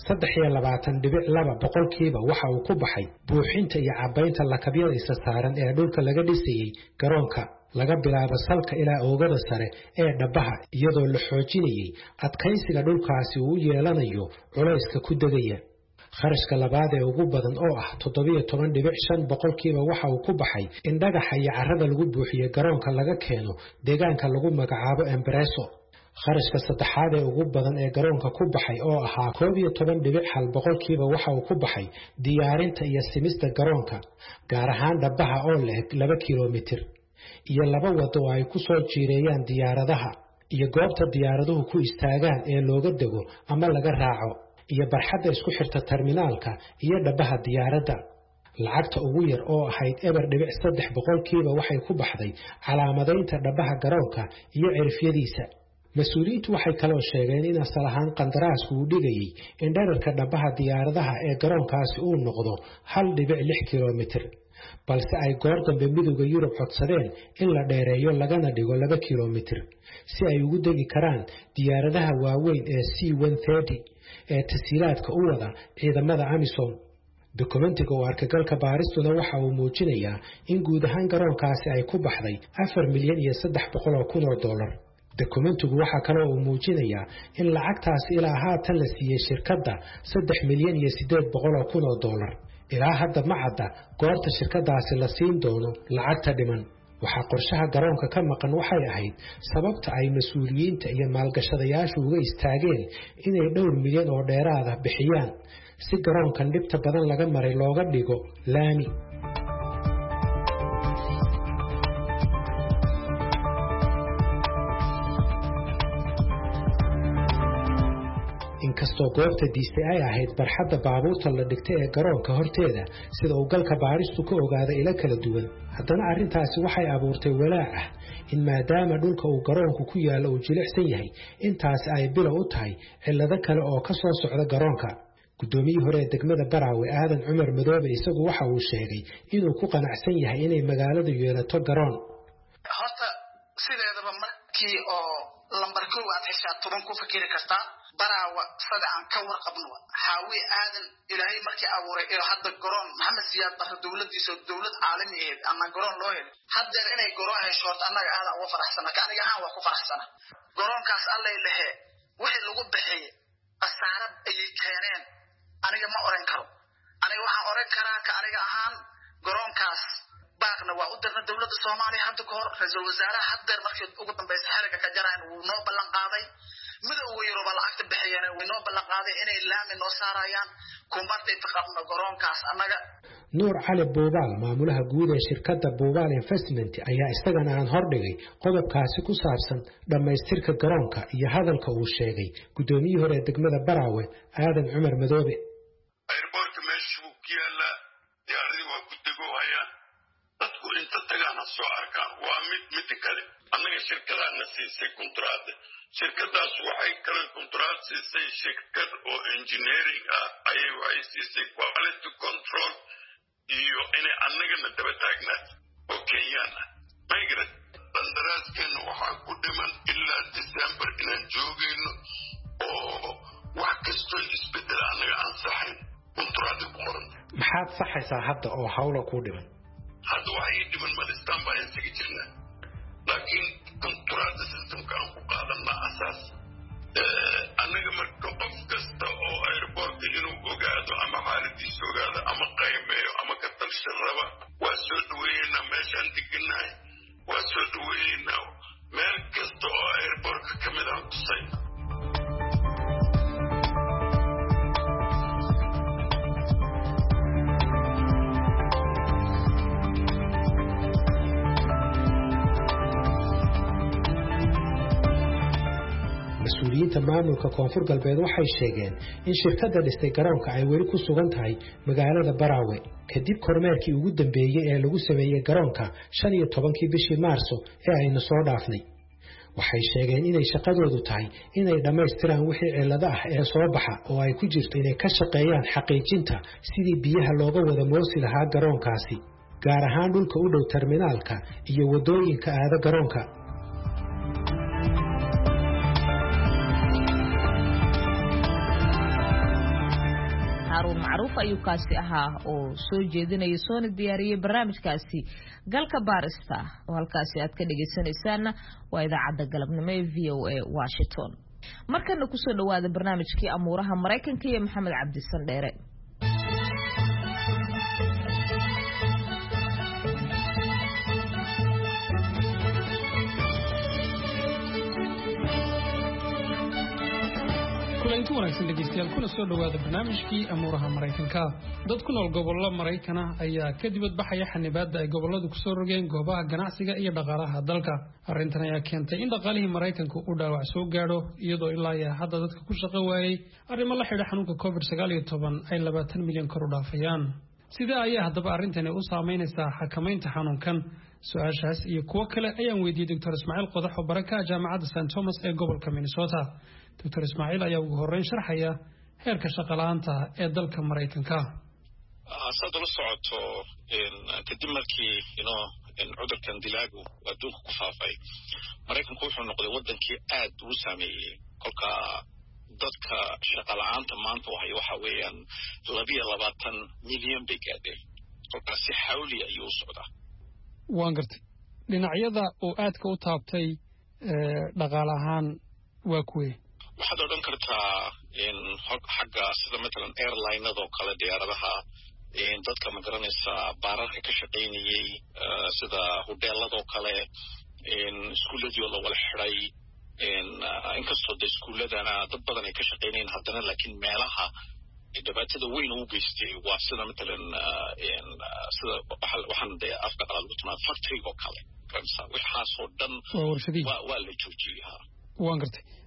23.2% waxa uu ku baxay buuxinta iyo cabaynta lakabyada isa saaran ee dhulka laga dhisayay garoonka laga bilaabo salka ilaa oogada sare ee dhabaha iyadoo la xoojinayay adkaysiga dhulkaasi uu yeelanayo culayska ku degaya. kharashka labaad ee ugu badan oo ah 17.5% waxa uu ku baxay in dhagaxa iyo carrada lagu buuxiyo garoonka laga keeno deegaanka lagu magacaabo Empreso. kharashka saddexaad ee ugu badan ee garoonka ku baxay oo ahaa 11.1% waxa uu ku baxay diyaarinta iyo simista garoonka gaar ahaan dhabaha oo leeg 2 kilomitir iyo 2 wado oo ay ku soo jiireeyaan diyaaradaha iyo goobta diyaaraduhu ku istaagaan ee looga dego ama laga raaco iyo barxadda isku xirta terminaalka iyo dhabaha diyaaradda. lacagta ugu yar oo ahayd 3% waxay ku baxday calaamadaynta dhabaha garoonka iyo cirifyadiisa. mas'uuliyiintu waxay kaloo sheegeen in asal ahaan qandaraasku uu dhigayay in dhererka dhabaha diyaaradaha ee garoonkaasi uu noqdo 1.6 kilomitir balse ay goor dambe midowga Yurub codsadeen in la dheereeyo lagana dhigo 2 kilomitir si ay ugu degi karaan diyaaradaha waaweyn ee C-130 ee tasiilaadka u wada ciidamada AMISOM. dokumentiga oo arkagalka baaristuna waxa uu muujinayaa in guud ahaan garoonkaasi ay ku baxday 4 milyan iyo 300 kun oo dollar. dokumentigu waxa kale oo uu muujinayaa in lacagtaasi ilaa haatan la siiyay shirkadda 3 milyan iyo 800 kun oo dollar. ilaa hadda ma cadda goorta shirkadaasi la siin doono lacagta dhiman. waxaa qorshaha garoonka ka maqan waxay ahayd sababta ay mas'uuliyiinta iyo maalgashadayaashu uga istaageen inay 2 milyan oo dheeraad ah bixiyaan si garoonkan dhibta badan laga maray looga dhigo laami. inkastoo inkastoo goobta diistay ay ahayd barxadda baabuurta la dhigtay ee garoonka horteeda sida uu galka baaristu ka ogaaday ilo kala duwan haddana arrintaasi waxay abuurtay walaac ah in maadaama dhulka uu garoonku ku yaallo uu jilicsan yahay intaasi ay bilow u tahay cillado kale oo ka soo socda garoonka guddoomiyihii hore ee degmada Baraawe Aadan Cumar Madoobe isagu waxa uu sheegay inuu ku qanacsan yahay inay magaaladu yeelato garoon
horta sideedaba markii oo lambar 1 aad heshaa 10 ku fikiri kartaa Baraawe sida aan ka warqabno xaawi aadan ilaahay markii abuuray ee hadda garoon Maxamed Siyaad Barre dawladdiisa dawlad caalami ah ama garoon loo helo hadda inay garoon hesho annaga aad ugu faraxsana aniga aan waa ku faraxsana garoonkaas allay lehe wixii lagu bixiyay asaarad ay keeneen aniga ma oran karo aniga waxaan oran karaa ka aniga ahaan garoonkaas baaqna waa u dirna dawladda Soomaaliya hadda ka hor ra'iisul wasaaraha hadda markii ugu dambeysay xiriga ka jaraan uu noo ballan qaaday midowga Yurub lacagta bixiyeen uu noo ballan qaaday inay laami noo saarayaan kumbartay taqabna garoonkaas annaga
Nuur Cali Buubaal maamulaha guud ee shirkadda Buubaal Investment ayaa isagana aan hordhigay qodobkaasi ku saabsan dhamaystirka garoonka iyo hadalka uu sheegay guddoomiyihii hore ee degmada Baraawe Aadan Cumar Madoobe
airportka meeshuu ku yaala diyaaradii waa ku degoohayaan dadku inta tagaana soo arkaan waa mid kale annaga shirkadaana siisay kontraad shirkadaas waxay kala kontraad siisay shirkad oo engineering ah ayay waxay siisay quality control iyo inay annagana daba taagnaato oo Kenyaan ah migrant bandaraaskeena waxaa ku dhiman ilaa December inaan joogayno oo wax kastoo isbedel annaga aan saxayn kontraadi ku qoran
maxaad saxaysaa hadda oo hawlo ku dhiman
hadda waxay dhiman malistaan baa insaga jirnaa laakiin kontraadi systemka aan ku qaadanaa asaas annaga marka qof kasta oo airportka inuu ogaado ama xaaladiisa ogaado ama qaymeeyo ama ka talshan raba waa soo dhaweeynaa meeshaan deganahay waa soo dhaweeynaa meel kasta oo airportka ka mid ah tusay
mas'uuliyiinta maamulka koonfur galbeed waxay sheegeen in shirkadda dhistay garoonka ay weli ku sugan tahay magaalada Baraawe kadib kormeerkii ugu dambeeyay ee lagu sameeyay garoonka 15kii bishii Maarso ee aynu soo dhaafnay waxay sheegeen inay shaqadoodu tahay inay dhamaystiraan wixii cilado ah ee soo baxa oo ay ku jirto inay ka shaqeeyaan xaqiijinta sidii biyaha looga wada moosi lahaa garoonkaasi gaar ahaan dhulka u dhow terminaalka iyo wadooyinka aada garoonka
هارون معروف أيو كاسي أها أو سو جيدنا يسون ديارية برنامج كاسي قالك بارستا وهالكاسي أتكلم سنة وإذا عدى قلبنا مي VOA واشنطن مركز نكسر لواد برنامج كي أمورها مريكن كي محمد عبد السنديري
kulanti wanaagsan dhegeystayaal kuna soo dhawaada barnaamijkii amuuraha Mareykanka dad ku nool gobollo Mareykana ayaa ka dibad baxaya xanibaadda ay gobolladu ku soo rogeen goobaha ganacsiga iyo dhaqaalaha dalka arrintan ayaa keentay in dhaqaalihii Mareykanku uu dhaawac soo gaadho iyadoo ilaa iyo hadda dadka ku shaqo waayay arrimo la xidhiidha xanuunka COVID-19 ay 20 milyan kor u dhaafayaan sida ayaa haddaba arrintani u saameynaysaa xakamaynta xanuunkan su'aashaas iyo kuwa kale ayaan weydiiyay Dr. Ismaaciil Qodax oo baraka jaamacadda St. Thomas ee gobolka Minnesota Dr. Ismaaciil ayaa ugu horreyn sharxaya heerka shaqo la'aanta ee dalka Mareykanka
saad ula socoto kadib markii cudurkan dilaagu adduunka ku faafay Mareykanku wuxuu noqday wadankii aad u saameeyay kolka dadka shaqo la'aanta maanta waxa weeyaan 22 milyan bay gaadhay kolka si xawli ayuu socdaa
waan gartay dhinacyada uu aadka u taabtay dhaqaale ahaan waa kuwee
waxaad odhan kartaa xagga sida matalan airline-adoo kale diyaaradaha dadka ma garanaysaa baararka ka shaqaynayay sida hoteeladoo kale iskuulladii oo la wala xidhay inkastoo de iskuulladana dad badan ay ka shaqaynayeen haddana laakiin meelaha dhibaatada weyn u geystay waa sida matalan sida waxaan dee afka qalaad lagu timaa factory oo kale waxaasoo dhan waa la joojiyey
waan gartay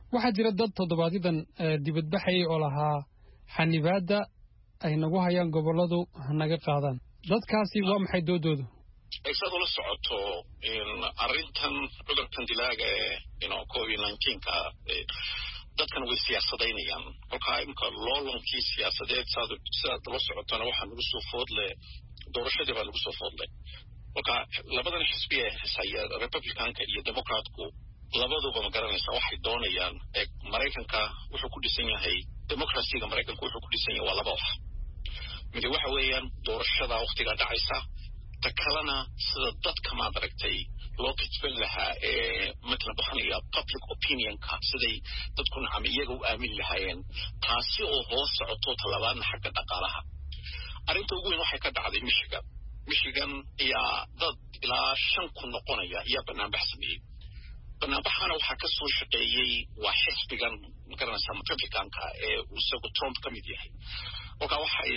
waxaa jira dad toddobaadyaddan dibadbaxayay oo lahaa xanibaadda ay nagu hayaan gobolladu hanaga qaadaan dadkaasi waa maxay doodoodu
saad ula socoto arrintan cudurkan dilaaga ee COVID-19 dadkan way siyaasadaynayaan kolkaa imika loolankii siyaasadeed sidaad ula socotona waxaa nagu soo foodle doorashadii baa nagu soo foodlay kolkaa labadan xisbi ee hesaya republicanka iyo democratku labaduba ma garanaysa waxay doonayaan maraykanka wuxuu ku dhisan yahay democracyga maraykanka wuxuu ku dhisan yahay waa laba wax midi waxa weeyaan doorashada waqtigaa dhacaysa ta kalena sida dadka maad aragtay loo kajban lahaa matala baxanaya public opinionka siday dadku nacam iyaga u aamini lahaayeen taasi oo hoos socoto talabaadna xagga dhaqaalaha arrinta ugu weyn waxay ka dhacday michigan ayaa dad ilaa 5 kun noqonaya ayaa banaanbax sameeyey banaanbaxana waxaa ka soo shaqeeyey waa xisbigan magaranaysa republicanka ee isagu Trump ka mid yahay kolkaa waxay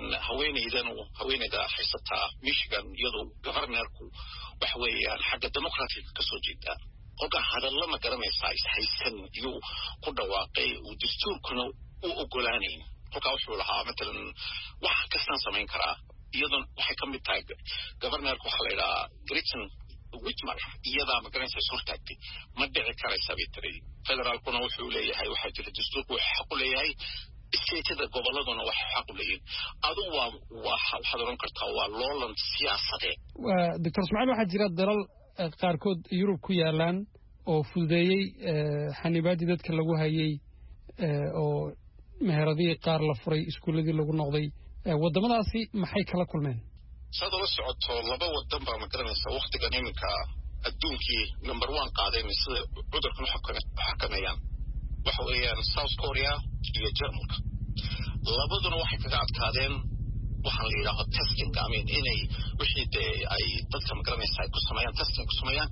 haweeneyda haysataa michigan iyadoo governorku waxa weeyaan xagga democratica ka soo jeeda kolkaa hadalla ma garanaysaa ishaysan iyo ku dhawaaqay uu dastuurkuna u ogolaanayn kolkaa wuxuu lahaa matalan wax kastaan samayn karaa iyadan waxay ka mid tahay governorku waxaa la yidhahaa Gretchen Whitmer iyadaa ma garanaysa is hortaagtay ma dhici karaysa bay tiri federaalkuna wuxuu leeyahay waxaa jira dastuurku wuxuu xaq u leeyahay isteetada gobolladuna waxay xaq u leeyihiin adigu waxaad oran kartaa waa loolan siyaasadeed
doctor Ismaaciil waxaa jira dalal qaarkood Yurub ku yaalaan oo fududeeyey xanibaadii dadka lagu hayay oo meheradii qaar la furay iskuuladii lagu noqday wadamadaasi maxay kala kulmeen
saad ula socoto laba wadan baa ma garanaysa waqtigan iminka adduunkii number 1 qaadeen sida cudurkan xakameeyaan waxa weeyaan South Korea iyo Jarmalka labaduna waxay kaga adkaadeen waxaan la yidhaahdo testing inay wixii ay dadka ma garanaysa ay ku sameeyaan testing ku sameeyaan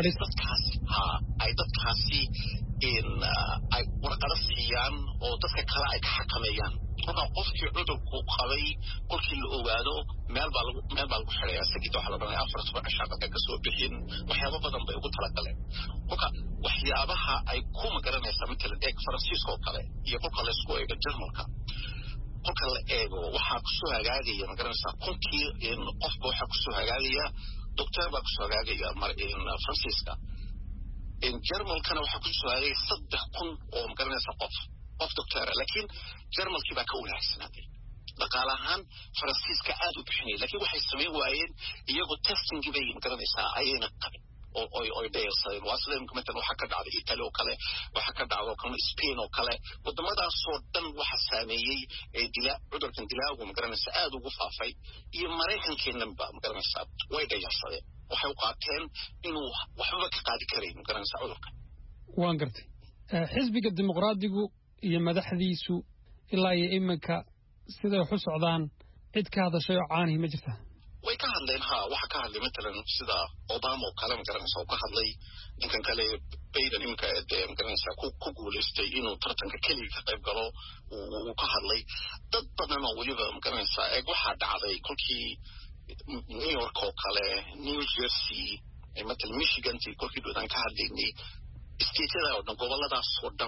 dadkaasi ay warqado siiyaan oo dadka kale ay ka xakameeyaan kolkaa qofkii cudurku qabay kolkii la ogaado meel baa lagu xidhayaa sagida waxaa la dhahay 4 shaqada ka soo bixin waxyaabo badan bay ugu talagaleen kolka waxyaabaha ay ku ma garanaysaa matalan Faransiiska oo kale iyo kolka la isku eego Jarmalka kolka la eego waxaa kusoo hagaagaya ma garanaysaa kolkii qofka waxaa kusoo hagaagaya doctor baa kusoo hagaagaya Faransiiska Jarmalkana waxaa kusoo hagaagaya 3,000 oo ma garanaysaa qof doctor laakiin Jarmalkii baa ka wanaagsanaaday dhaqaale ahaan Faransiiska aad u bixinay laakiin waxay sameyn waayeen iyagoo testing bay ma garanaysaa ayayna qabin oo dheersadeen waa sida matalan waxaa ka dhacday Italy oo kale waxaa ka dhacday kama Spain oo kale wadamadaasoo dhan waxa saameeyey cudurkan dilaagu ma garanaysaa aad ugu faafay iyo Maraykankeenaba ma garanaysaa way dheersadeen waxay u qaateen inuu waxba ka qaadi karayn ma garanaysaa cudurkan
waan gartay xisbiga dimuqraadigu iyo madaxdiisu ilaa iyo iminka sida wax u socdaan cid ka hadashay oo caani ma jirtaa
way ka hadleen waxa ka hadlay matalan sida Obama oo kale ma garanaysaa oo ka hadlay ninkan kale Biden iminka ma garanaysaa ku guuleystay inuu tartanka keliya ka qayb galo uu ka hadlay dad badan oo weliba ma garanaysaa waxaa dhacday kolkii New York oo kale New Jersey matalan Michigan kolkii doodan ka hadlaynay isteetada oo dhan goboladaas oo dhan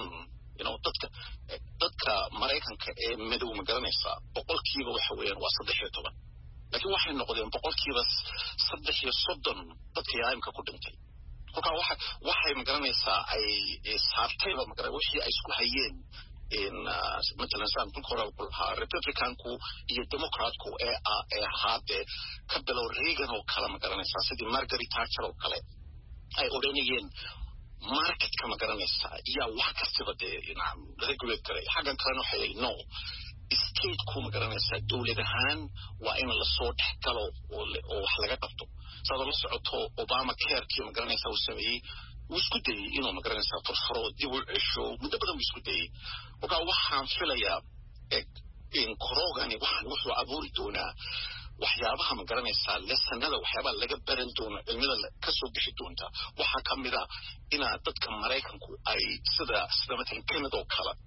dadka Maraykanka ee madow ma garanaysaa boqolkiiba waxa weeyaan waa 13 laakiin waxay noqdeen boqolkiiba 30 dadka yaamka ku dhintay kolkaa waxay ma garanaysaa ay saartayba ma garanaysaa wixii ay isku hayeen matalan saan ku qoraa Republicanku iyo Democratku ee ahaadee ka bilow Reagan oo kale ma garanaysaa sidii Margaret Thatcher oo kale ay odhanayeen marketka ma garanaysaa yaa wax kastaba regulate karay xaggan kalena waxay no stateku ma garanaysaa dowlad ahaan waa in lasoo dhex galo oo wax laga qabto saad la socoto Obama care-kii ma garanaysaa uu sameeyey wuu isku dayey inuu ma garanaysaa furfuro dib u cesho muddo badan wuu isku dayey kolkaa waxaan filayaa korogani wuxuu abuuri doonaa waxyaabaha ma garanaysaa lesanada waxyaabaha laga baran doono cilmida ka soo bixi doonta waxaa ka mid ah inaa dadka Maraykanku ay sida matalan Canada oo kale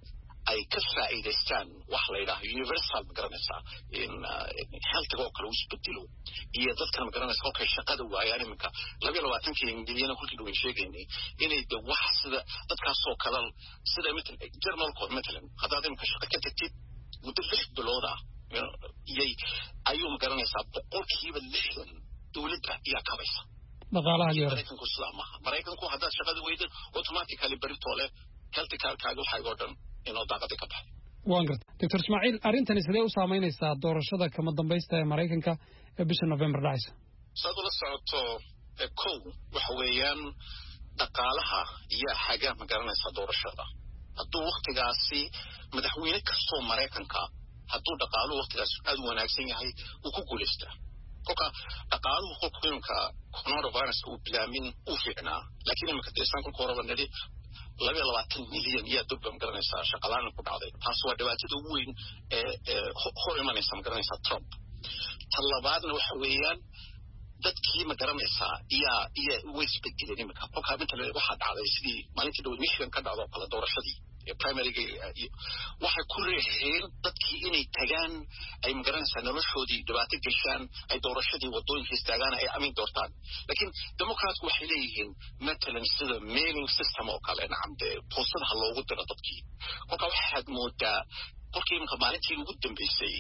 ay ka faa'iidaystaan wax la yidhaaho universal magaranaysaa in healthga oo kale u isbedelo iyo dadkan magaranaysa kolkay shaqada waayaan iminka 22 milyan kulkii dhawaan sheegaynay inay de wax sida dadkaasoo kale sida journalka matalan haddaad iminka shaqa ka tagtid muddo 6 bilood ah ayuu magaranaysaa 60% dowladda ayaa kabaysa
dhaqaalaha yar
maraykanku islaamaha maraykanku haddaad shaqada weydid automatically beritoole health care-kaaga waxay oo dhan inoo daaqada ka baxay
waan gartay Dr. Ismaaciil arrintani sidee u saameynaysaa doorashada kama dambaysta ee Mareykanka ee bisha November dhacaysa
sidoo la socoto kow waxa weeyaan dhaqaalaha iyo xaga magaranaysaa doorashada hadduu waqtigaasi madaxweyne kastoo Mareykanka hadduu dhaqaaluhu waqtigaas aad u wanaagsan yahay uu ku guuleystaa kolka dhaqaaluhu qofka coronavirus uu bilaamin u fiicnaa laakiin marka deesan ku koraba nadi 22 milyan iyo dad magaranaysaa shaqalaan ku dhacday taas waa dhibaatada ugu weyn ee hor imanaysa magaranaysaa Trump talabaadna waxa weeyaan dadkii magaranaysaa iyo way isbedeleen iminka kolka midna waxa dhacday sidii maalintii dhow Michigan ka dhacdo kala doorashadii primary waxay ku reexeen dadkii inay tagaan ay magaranaysaa noloshoodii dhibaato gashaan ay doorashadii wadooyinka istaagaan ay amin doortaan laakiin democratsku waxay leeyihiin matalan sida mailing system oo kale nacamde poostadaha loogu diro dadkii kolka waxaad moodaa kolkii iminka maalintii ugu dambeysay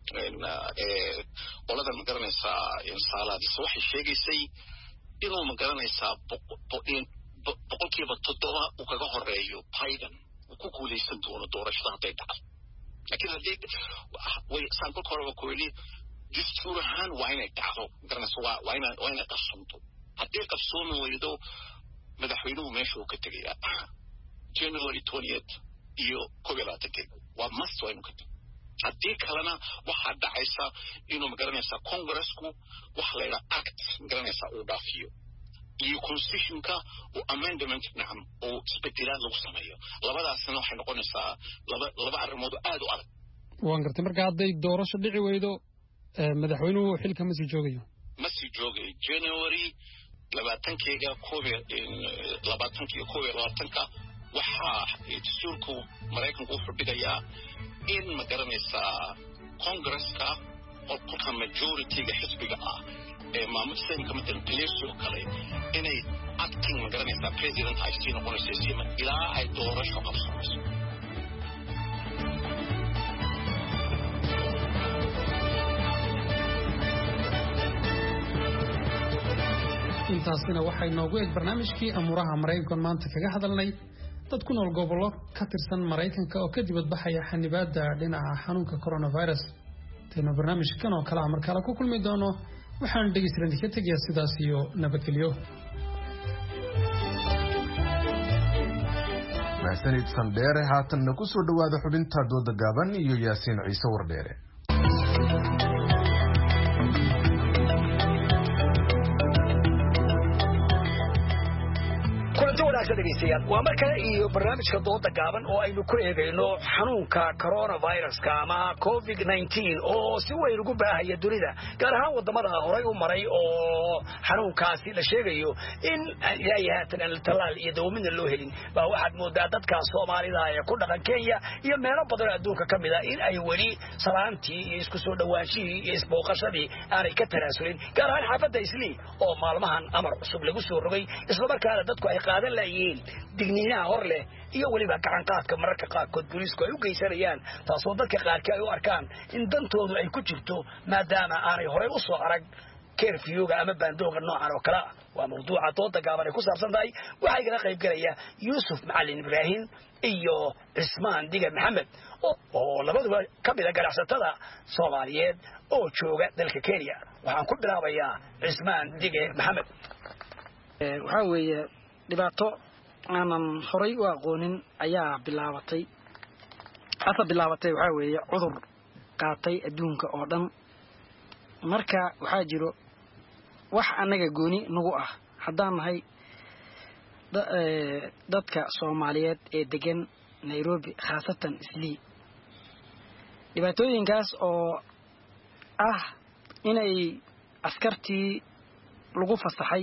qoladan magaranaysaa saalaadiisa waxay sheegaysay inuu magaranaysaa boqolkiiba 7 uu kaga horeeyo Biden ku guuleysan doono doorashada hadday dhacdo laakiin haddii way sample koraba ku yidhi dastuur ahaan waa inay dhacdo garanaysa waa inay qabsanto haddii qabsoomi weydo madaxweynuhu meesha uu ka tegayaa January 20th iyo 12 waa must waa inuu ka tego haddii kalena waxaa dhacaysa inuu magaranaysaa congressku wax la yidhaha act magaranaysaa uu dhaafiyo iyo constitutionka oo amendment nacam oo isbedelaad lagu sameeyo labadaasna waxay noqonaysaa laba arrimood aad u adag
waan gartay marka hadday doorasho dhici weydo madaxweynuhu xilka ma sii joogayo
January 20-keega 20-ka waxaa dastuurku Mareykanku wuxuu dhigayaa in magaranaysaa congresska oo kolka majority-ga xisbiga ah maamul seenka matalan Pelosi oo kale inay acting magaranaysaa president ay sii noqonayso siima ilaa ay doorasho qabsanayso
intaasina waxay noogu eeg barnaamijkii amuraha Mareykanka maanta kaga hadalnay dad ku nool gobollo ka tirsan Mareykanka oo ka dibad baxaya xanibaadda dhinaca xanuunka coronavirus tayno barnaamijkan oo kala markale ku kulmi doono waxaan dhegeysan ka tagay sidaas iyo nabadgelyo
mahsanid Sandere haatan ku soo dhawaada xubinta dooda gaaban iyo Yaasiin Ciise Wardheere
waa markale iyo barnaamijka dooda gaaban oo aynu ku eegayno xanuunka coronavirus-ka ama COVID-19 oo si weyn ugu baahaya dunida gaar ahaan wadamada horay u maray oo xanuunkaasi la sheegayo in ilaa haatan talaal iyo dawamina loo helin baa waxaad moodaa dadka Soomaalida ee ku dhaqan Kenya iyo meelo badan oo adduunka ka mid ah in ay weli salaantii iyo isku soo dhawaanshii iyo isbooqashadii aanay ka taraasulin gaar ahaan xaafadda Islii oo maalmahan amar cusub lagu soo rogay isla markaana dadku ay qaadan laayeen digniinaha hor leh iyo waliba gacan qaadka mararka qaarkood booliisku ay u geysanayaan taasoo dadka qaarkii ay u arkaan in dantoodu ay ku jirto maadaama aanay horey u soo arag curfew-ga ama bandooga noocan oo kale waa mawduuca dooda gaaban ay ku saabsan tahay waxaa igala qayb galaya Yuusuf Macalin Ibrahim iyo Cismaan Diga Maxamed oo labaduba ka mid ah ganacsatada Soomaaliyeed oo jooga dalka Kenya waxaan ku bilaabayaa Cismaan Diga Maxamed
waxaa weeye dhibaato aanan horay u aqoonin ayaa bilaabatay waxaa weeye cudur qaatay adduunka oo dhan marka waxaa jiro wax anaga gooni nagu ah haddaan nahay dadka Soomaaliyeed ee degan Nairobi khaasatan Islii dhibaatooyinkaas oo ah inay askartii lagu fasaxay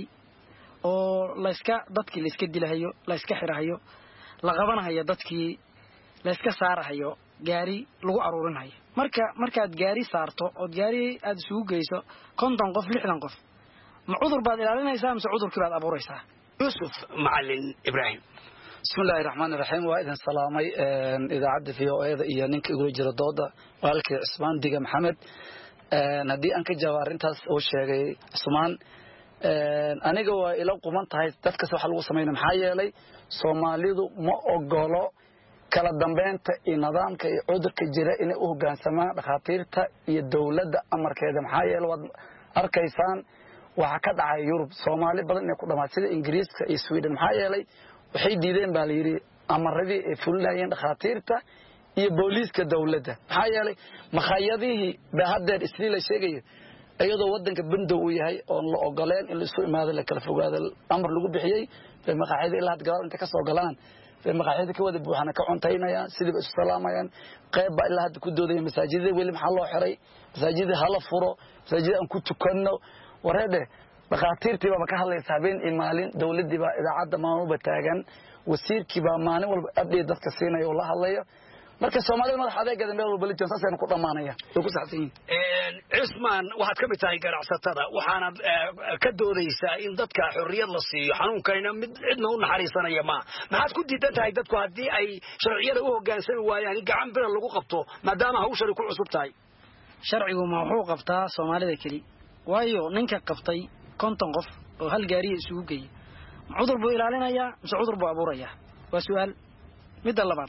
oo dadkii la iska dilahayo la iska xirahayo la qabanayo dadkii la iska saarahayo gaari lagu aruurinayo markaad gaari saarto oo gaari aad isugu geyso 50 qof 60 qof ma cudur baad ilaalinaysaa mise cudurkii baad abuuraysaa
Yusuf Macallin Ibrahim
bismillahir rahmanir rahim wa idan salaamay idaacada VOA iyo ninka ugu jira dooda walaalkii Usmaan Diga Maxamed hadii aan ka jawaab arintaas oo sheegay Usmaan aniga waa ila quman tahay dadka waxa lagu sameeyo maxaa yeelay Soomaalidu ma ogolo kala dambeynta iyo nidaamka iyo cudurka jira inay u hoggaansamaan dhakhaatiirta iyo dawladda amarkeeda maxaa yeelay wad arkaysaan waxa ka dhacay Yurub Soomaali badan inay ku dhamaatay sida Ingiriiska iyo Sweden maxaa yeelay waxay diideen baa la yiri amaradii ay fulinayeen dhakhaatiirta iyo booliiska dawladda maxaa yeelay makhaayadihii ba hadda isla sheegay ayadoo wadanka bandow uu yahay oo la ogoleen in la isku imaado la kala fogaado amar lagu bixiyay makhaayada ilaa had gaar inta ka soo galaan makhaayada ka wada buuxana ka cuntaynayaan sidii isu salaamayaan qayb ba ilaa had ku dooday masaajidada weli maxaa loo xiray masaajidada hala furo masaajidada aan ku tukano wareede dhakhaatiirtii baa ka hadlaysa habeen iyo maalin dawladii baa idaacada maamulba taagan wasiirkii baa maalin walba update dadka siinaya oo la hadlayo marka Soomaalidu madax adeegada meel walba lijoon saasay ku dhamaanayaan oo ku saxsan
yihiin Usmaan waxaad ka mid tahay ganacsatada waxaana ka doodaysaa in dadka xorriyad la siiyo xanuunkayna mid cidna u naxariisanaya maxaad ku diidan tahay dadku hadii ay sharciyada u hogaansami waayaan gacan bir lagu qabto maadaama hawshani ku cusub tahay
sharcigu ma wuxuu qabtaa Soomaalida kali waayo ninka qabtay 50 qof oo hal gaari isugu geeyay cudur buu ilaalinayaa mise cudur buu abuurayaa waa su'aal midda labaad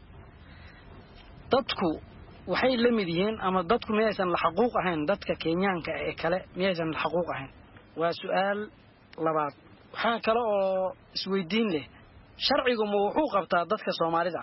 dadku waxay la mid yihiin ama dadku miyaysan la xaquuq ahayn dadka Kenyaanka ee kale miyaysan la xaquuq ahayn waa su'aal labaad waxa kale oo isweydiin leh sharcigu ma wuxuu qabtaa dadka Soomaalida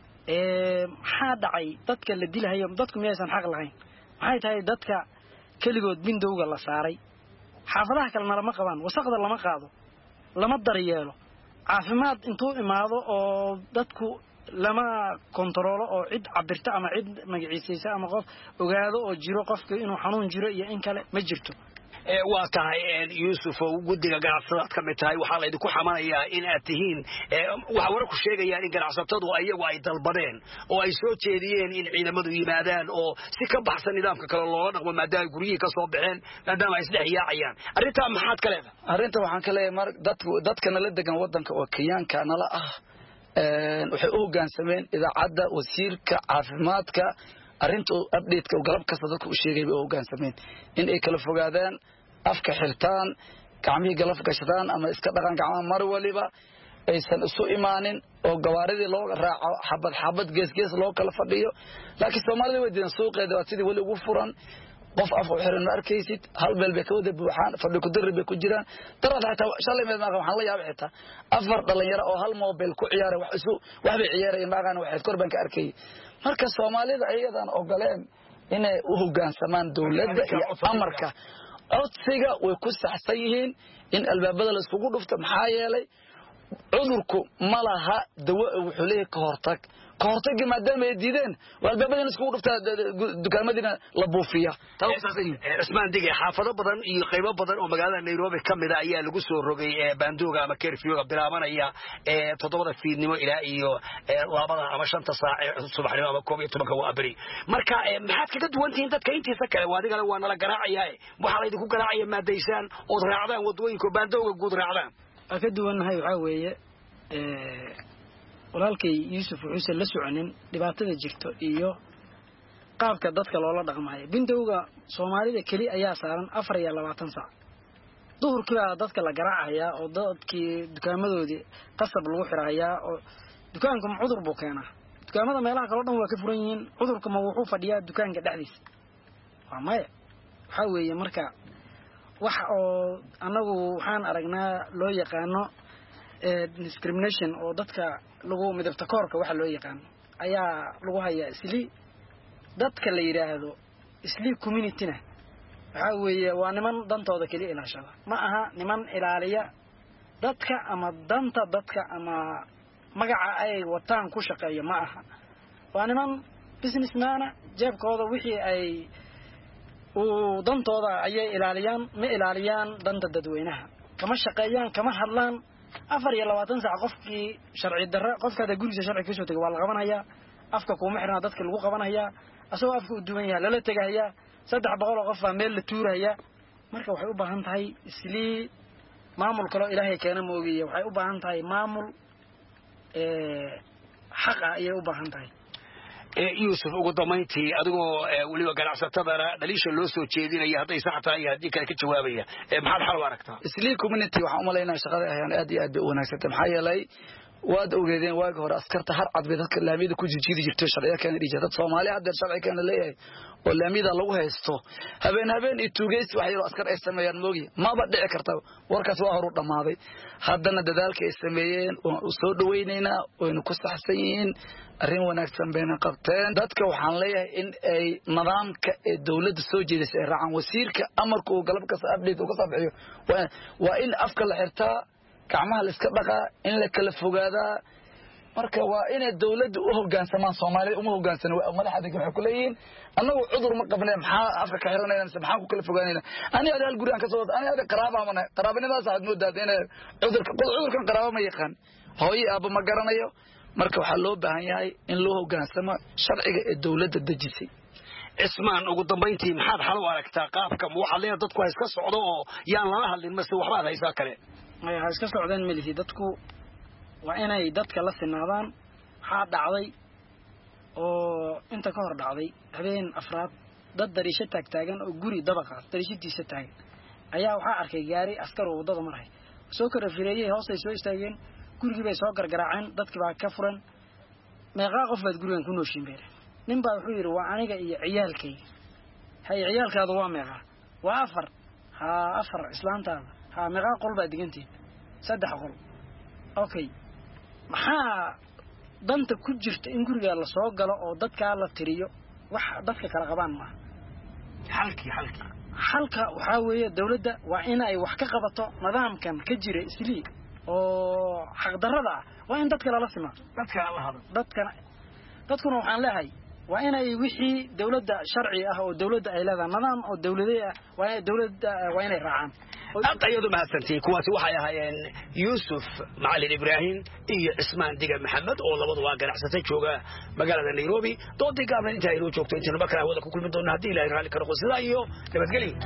maxaa dhacay dadka la dilayo dadku miyaysan xaq lahayn maxay tahay dadka kaligood bindowga la saaray xaafadaha kale lama qabaan wasaqda lama qaado lama daryeelo caafimaad intuu imaado oo dadku lama kontrolo oo cid cabirta ama cid magaciisaysa ama qof ogaado oo jiro qofka inuu xanuun jiro iyo in kale ma jirto
waa tahay Yusuf oo gudiga ganacsatada ka mid tahay waxa la idinku xamanayaa in aad tihiin waxa warku sheegaya in ganacsatadu ayagu ay dalbadeen oo ay soo jeediyeen in ciidamadu yimaadaan oo si ka baxsan nidaamka kale loo dhaqmo maadaama guriyihii ka soo baxeen maadaama ay isdhex yaacayaan arrinta maxaad ka leedahay
arrinta waxaan ka leeyahay dadka nala degan wadanka oo Kenyaanka nala ah waxay u hoggaansameen idaacada wasiirka caafimaadka arintu update-ka galab kasta dadku u sheegay oo hoggaansameen in ay kala fogaadaan afka xirtaan gacmihii galaf gashadaan ama iska dhaqan gacmaha mar waliba aysan isu imaanin oo gawaaridii loo raaco xabad gees loo kala fadhiyo laakiin Soomaalida way diidan suuqeeda waa sidii wali ugu furan qof af u xiran arkaysid hal meel bay ka wada buuxaan fadhi ku darbi ku jiraan tarada xitaa shalay meel maaqa waxaan la yaabay xitaa afar dhalinyaro oo hal mobile ku ciyaaray wax bay ciyaarayeen maaqana waxay korban ka arkay marka Soomaalida ayadan ogoleen inay u hoggaansamaan dawladda iyo amarka codsiga way ku saxsan yihiin in albaabada la isku dhufto maxaa yeelay cudurku malaha dawo wuxuu leeyahay ka hortag maadaama ay diideen walbaabadana isku dhuftaa dukaamadina la buufiya
Usmaan Dige xaafado badan iyo qaybo badan oo magaalada Nairobi kamid ah ayaa lagu soo rogay bandooga ama curfew-ga bilaabanaya 7 fiidnimo ilaa iyo 2 ama 5 saac subaxnimo ama 12 waa bari marka maxaad kaga duwantiin dadka intiisa kale waadiga waa nala garaacayaa waxa la idinku garaacaya maadaysaan oo raacdaan wadooyinka bandooga guud raacdaan
ka duwanahay waxa weeye walaalkay Yusuf wuxuu la soconin dhibaatada jirto iyo qaabka dadka loola dhaqmayo bindowga Soomaalida kali ayaa saaran 24 saac duhurkii dadka la garaacaya oo dadkii dukaamadoodii qasab lagu xirayaa oo dukaanka cudur buu keenaa dukaamada meelaha kale dhan waa ka furan yihiin cudurka ma wuxuu fadhiyaa dukaanka dhexdiisa waxa weeye marka wax oo anagu waxaan aragnaa loo yaqaano discrimination oo dadka lagu midabta koorka waxa loo yaqaan ayaa lagu hayaa isli dadka la yiraahdo isli community-na waxa weeye waa niman dantooda kaliya ilaashada ma aha niman ilaaliya dadka ama danta dadka ama magaca ay wataan ku shaqeeyo ma aha waa niman businessman jeebkooda wixii ay oo dantooda ayay ilaaliyaan ma ilaaliyaan danta dadweynaha kama shaqeeyaan kama hadlaan 24 saac qofkii sharci darro qofka guriga sharci ka soo tagay waa la qabanaya afka kuma xirna dadka lagu qabanaya asagoo afka u duwan yahay lala tagaya 300 oo qof baa meel la tuuraya marka waxay u baahan tahay islii maamul kale ilaahay keena moogiye waxay u baahan tahay maamul xaq ah ayay u baahan tahay
Yusuf ugu dambeyntii adigoo waliba ganacsatada dhaliisha loo soo jeedinaya haday sax tahay hadii kale ka jawaabaya maxaad xal u aragtaa
islii community waxa u maleynaa shaqada ayaan aad iyo aad u wanaagsan maxaa yeelay waad ogeedeen waagi hore askarta har cad bay dadka laamida ku jiidi jirtay sharciga kan dhigay dad Soomaali hadda sharciga kan leeyahay oo laamida lagu haysto habeen ituugeys wax yar askar ay sameeyaan moogi ma ba dhici karta warkaas waa hor u dhamaaday haddana dadaalka ay sameeyeen oo soo dhaweynayna oo ku saxsan yihiin arrin wanaagsan bayna qabteen dadka waxaan leeyahay in ay nidaamka ee dawladda soo jeedisay ay raacaan wasiirka amarku galabka update uu ka sameeyo waa in afka la xirtaa gacmaha la iska dhaqa in la kala fogaada marka waa in dawladdu u hoggaansamaan Soomaaliya uma hoggaansano madaxda waxay ku leeyihiin annagu cudur ma qabnaa maxaa afka ka xiranayna maxaa ku kala fogaanayna aniga hal guri aan ka soo aniga qaraabanimaas aad moodaa in cudurkan qaraabo ma yaqaan hooyo aaba ma garanayo marka waxa loo baahan yahay in loo hoggaansamo sharciga ee dawladda dejisay
Ismaan ugu dambeyntii maxaad xal u aragtaa qaabka waxa leeyahay dadku ay iska socdo oo yaan lala hadlin mise waxba aad haysaa kale
ay iska socdeen milisi dadku waa inay dadka la sinaadaan waxa dhacday oo inta ka hor dhacday habeen afraad dad dariisho taagan oo guri dabaqa dariishadiisa taagan ayaa waxa arkay gaari askar oo wadada maray soo kala fireeyay hoostay soo istaageen gurigii bay soo gargaraaceen dadkii baa ka furan meeqa qof baad gurigan ku nooshin beer nin baa wuxuu yiri waa aniga iyo ciyaalkay hay ciyaalkaadu waa meeqa waa afar islaantaada ha meeqa qol baad digantiin 3 qol okay maxaa danta ku jirta in guriga la soo galo oo dadka la tiriyo wax dadka kala qabaan ma halka waxa weeye dawladda waa in ay wax ka qabato nidaamkan ka jira islii oo xaq darrada waa in dadka la sima dadkuna waxaan leeyahay waa in ay wixii dawladda sharci ah oo dawladda ay leedahay nidaam oo dawladeed ah waa inay raacaan
aqayadu ma hasantii kuwaasi waxay ahaayeen Yusuf Macalin Ibrahim iyo Ismaan Diga Maxamed oo labadu waa ganacsatay jooga magaalada Nairobi doodii gaabna inta ay joogto inta markaa wada ku kulmi doona hadii Ilaahay raali ka noqdo sida iyo nabadgelyo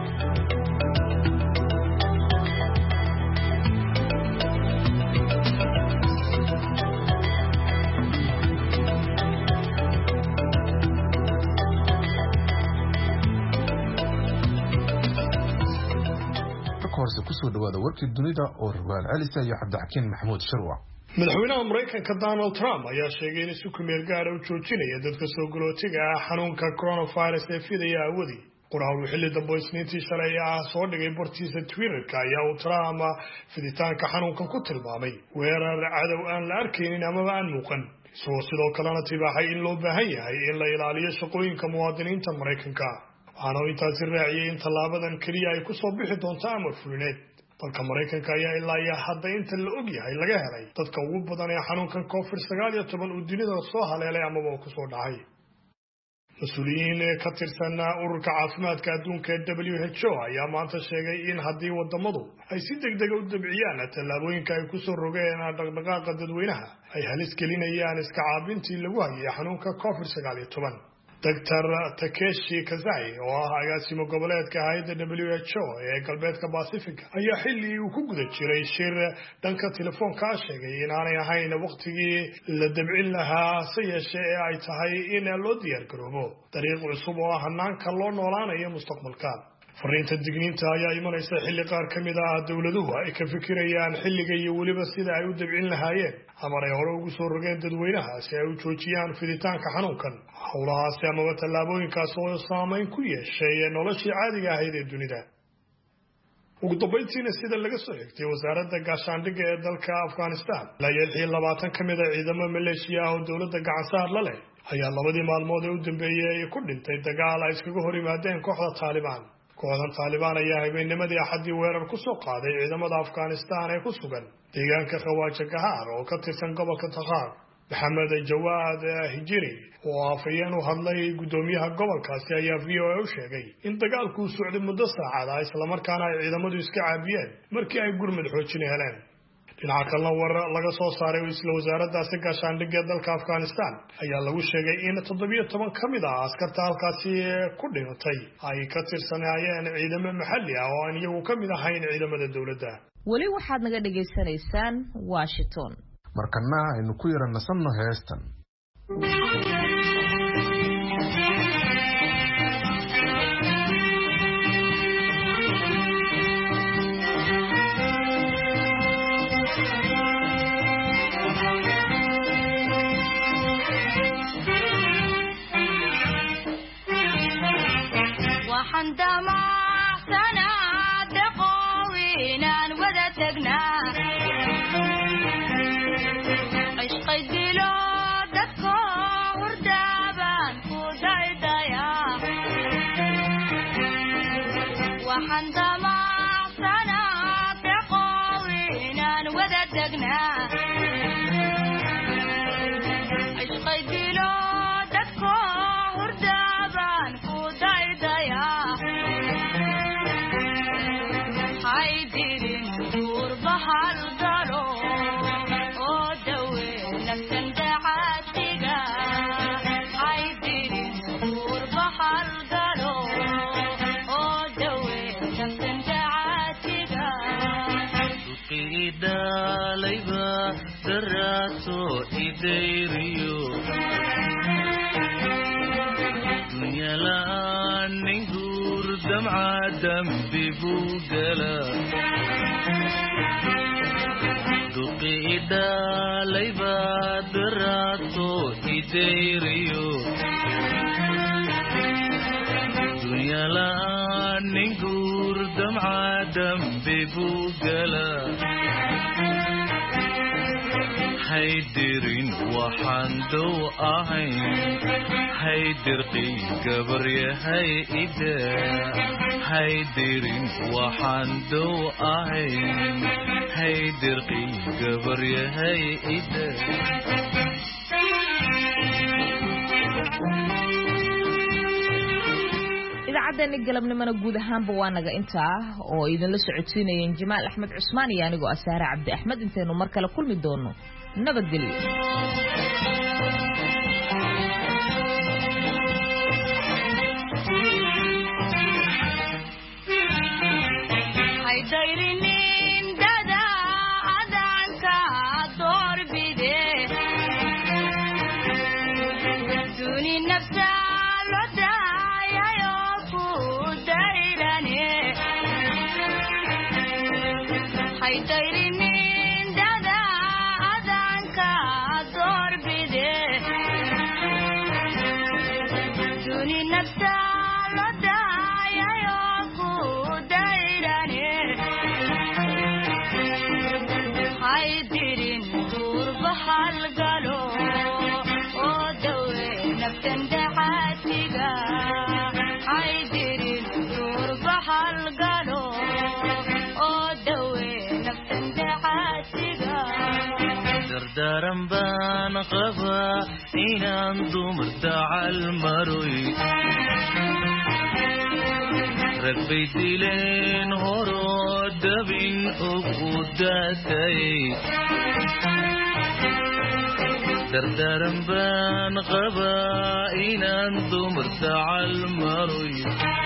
kusoo dhawaada warkii dunida oo Rawaal Celisa iyo Cabdixakiin Maxamuud Sharwa.
madaxweynaha Mareykanka Donald Trump ayaa sheegay in ku meel gaar ah uu joojinayo dadka soo galootiga ah xanuunka coronavirus ee fidaya awoodi. Qoraal uu xilli dambe Isniintii shalay soo dhigay bartiisa Twitter-ka ayaa uu Trump fiditaanka xanuunkan ku tilmaamay weerar cadow aan la arkaynin ama aan muuqan. sidoo kalena tibaaxay in loo baahan yahay in la ilaaliyo shaqooyinka muwaadiniinta Mareykanka. waxaana intaasi raaciyay in tallaabadan kaliya ay ku soo bixi doonto amar fulineed dalka Mareykanka ayaa ilaa hadda inta la og yahay laga helay dadka ugu badan ee xanuunkan COVID-19 uu dunida soo haleelay ama uu ku soo dhacay mas'uuliyiin ka tirsan ururka caafimaadka adduunka WHO ayaa maanta sheegay in haddii wadamadu ay si degdeg ah u dabciyaan tallaabooyinka ay ku soo rogeen dhaqdhaqaaqa dadweynaha ay halis gelinayaan iska caabintii lagu hayay xanuunka COVID-19 Dr. Takeshi Kazai oo ah agaasimo goboleedka hay'adda WHO ee galbeedka Pacific ayaa xilli uu ku guda jiray shir dhanka telefoonka sheegay in aanay ahayn waqtigii la dabcin lahaa sayashe ay tahay in loo diyaar garoobo dariiq cusub oo hanaanka loo noolaanayo mustaqbalka. fariinta digniinta ayaa imanaysa xilli qaar ka mid ah dawladuhu ay ka fikirayaan xilliga iyo waliba sida ay u dabcin lahaayeen ama ay hore ugu soo rogeen dadweynaha si ay u joojiyaan fiditaanka xanuunkan. howlahaasi ama tallaabooyinkaas oo saameyn ku yeeshay noloshii caadiga ahayd ee dunida. ugu dambeyntiina sida laga soo xigtay wasaaradda gaashaandhigga ee dalka Afghanistan ilaa 20 ka mid ah ciidamo Maleeshiya oo dawladda gacan saar la leh ayaa labadii maalmood ee u dambeeyay ku dhintay dagaal ay iskaga hor yimaadeen kooxda Taliban. kooxdan Taliban ayaa habeennimadii Axadii weerar ku soo qaaday ciidamada Afghanistan ee ku sugan deegaanka Khawaja Gahar oo ka tirsan gobolka Takhar. Maxamed Jawaad Hijri oo afayeen u hadlay gudoomiyaha gobolkaasi ayaa VOA u sheegay in dagaalku socday muddo saacad ah isla markaana ay ciidamadu iska caabiyeen markii ay gurmad xoojin heleen. dhinaca kalena war laga soo saaray isla wasaaraddaasi gaashaandhigga ee dalka Afghanistan ayaa lagu sheegay in 17 ka mid ah askarta halkaasi ku dhimatay ay ka tirsanayeen ciidamo maxalli ah oo aan iyagu ka mid ahayn ciidamada dawladda.
weli waxaad naga dhageysanaysaan Washington.
markana aynu ku yaranasano heestan.
عندما سنعد قوينا وذتقنا عشق الدلود الكور دابان فوداي دايا وعندما سنعد قوينا وذتقنا عشق الدلود الكور دابان فوداي دايا
دم ببوغلا دقي دا ليبا دراتو إديريو دنيا لا ننقور دمع دم ببوغلا هيدرين وحندو أهين هيدرقي قبر يا هيدا هيدرين وحندو أهين هيدرقي قبر يا هيدا
idaacaddeena galabnimona guud ahaanba waa naga intaa oo idinla socodsiinayeen Jamaal Axmed Cusmaan iyo anigoo Asaare Cabdi Axmed intaynu mar kale kulmi doono nabadgelyo.
دردارم بان قفا إنان دمرتع المروي ركبي ديلين هرود دبين أقوداتي دردارم بان قفا إنان دمرتع المروي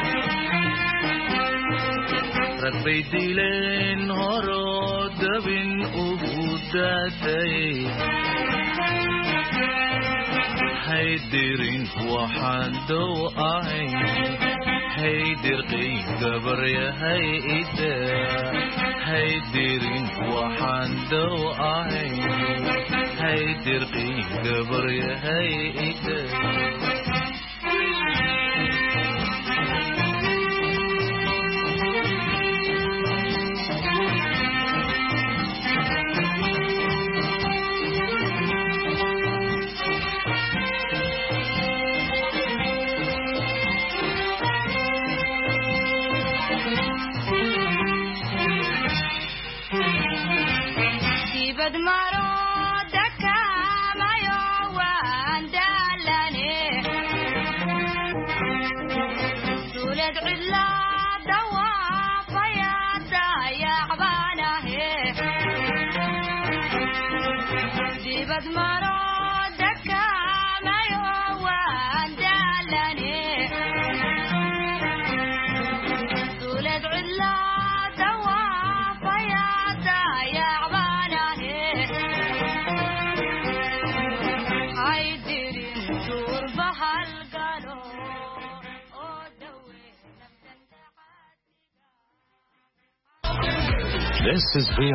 ركبي ديلين هرود دبين أقوداتي هيدرين وحندو أهين هيدرقي قبر يا هيدا هيدرين وحندو أهين هيدرقي قبر يا هيدا
دوا فيا يا عبانه
This is VOA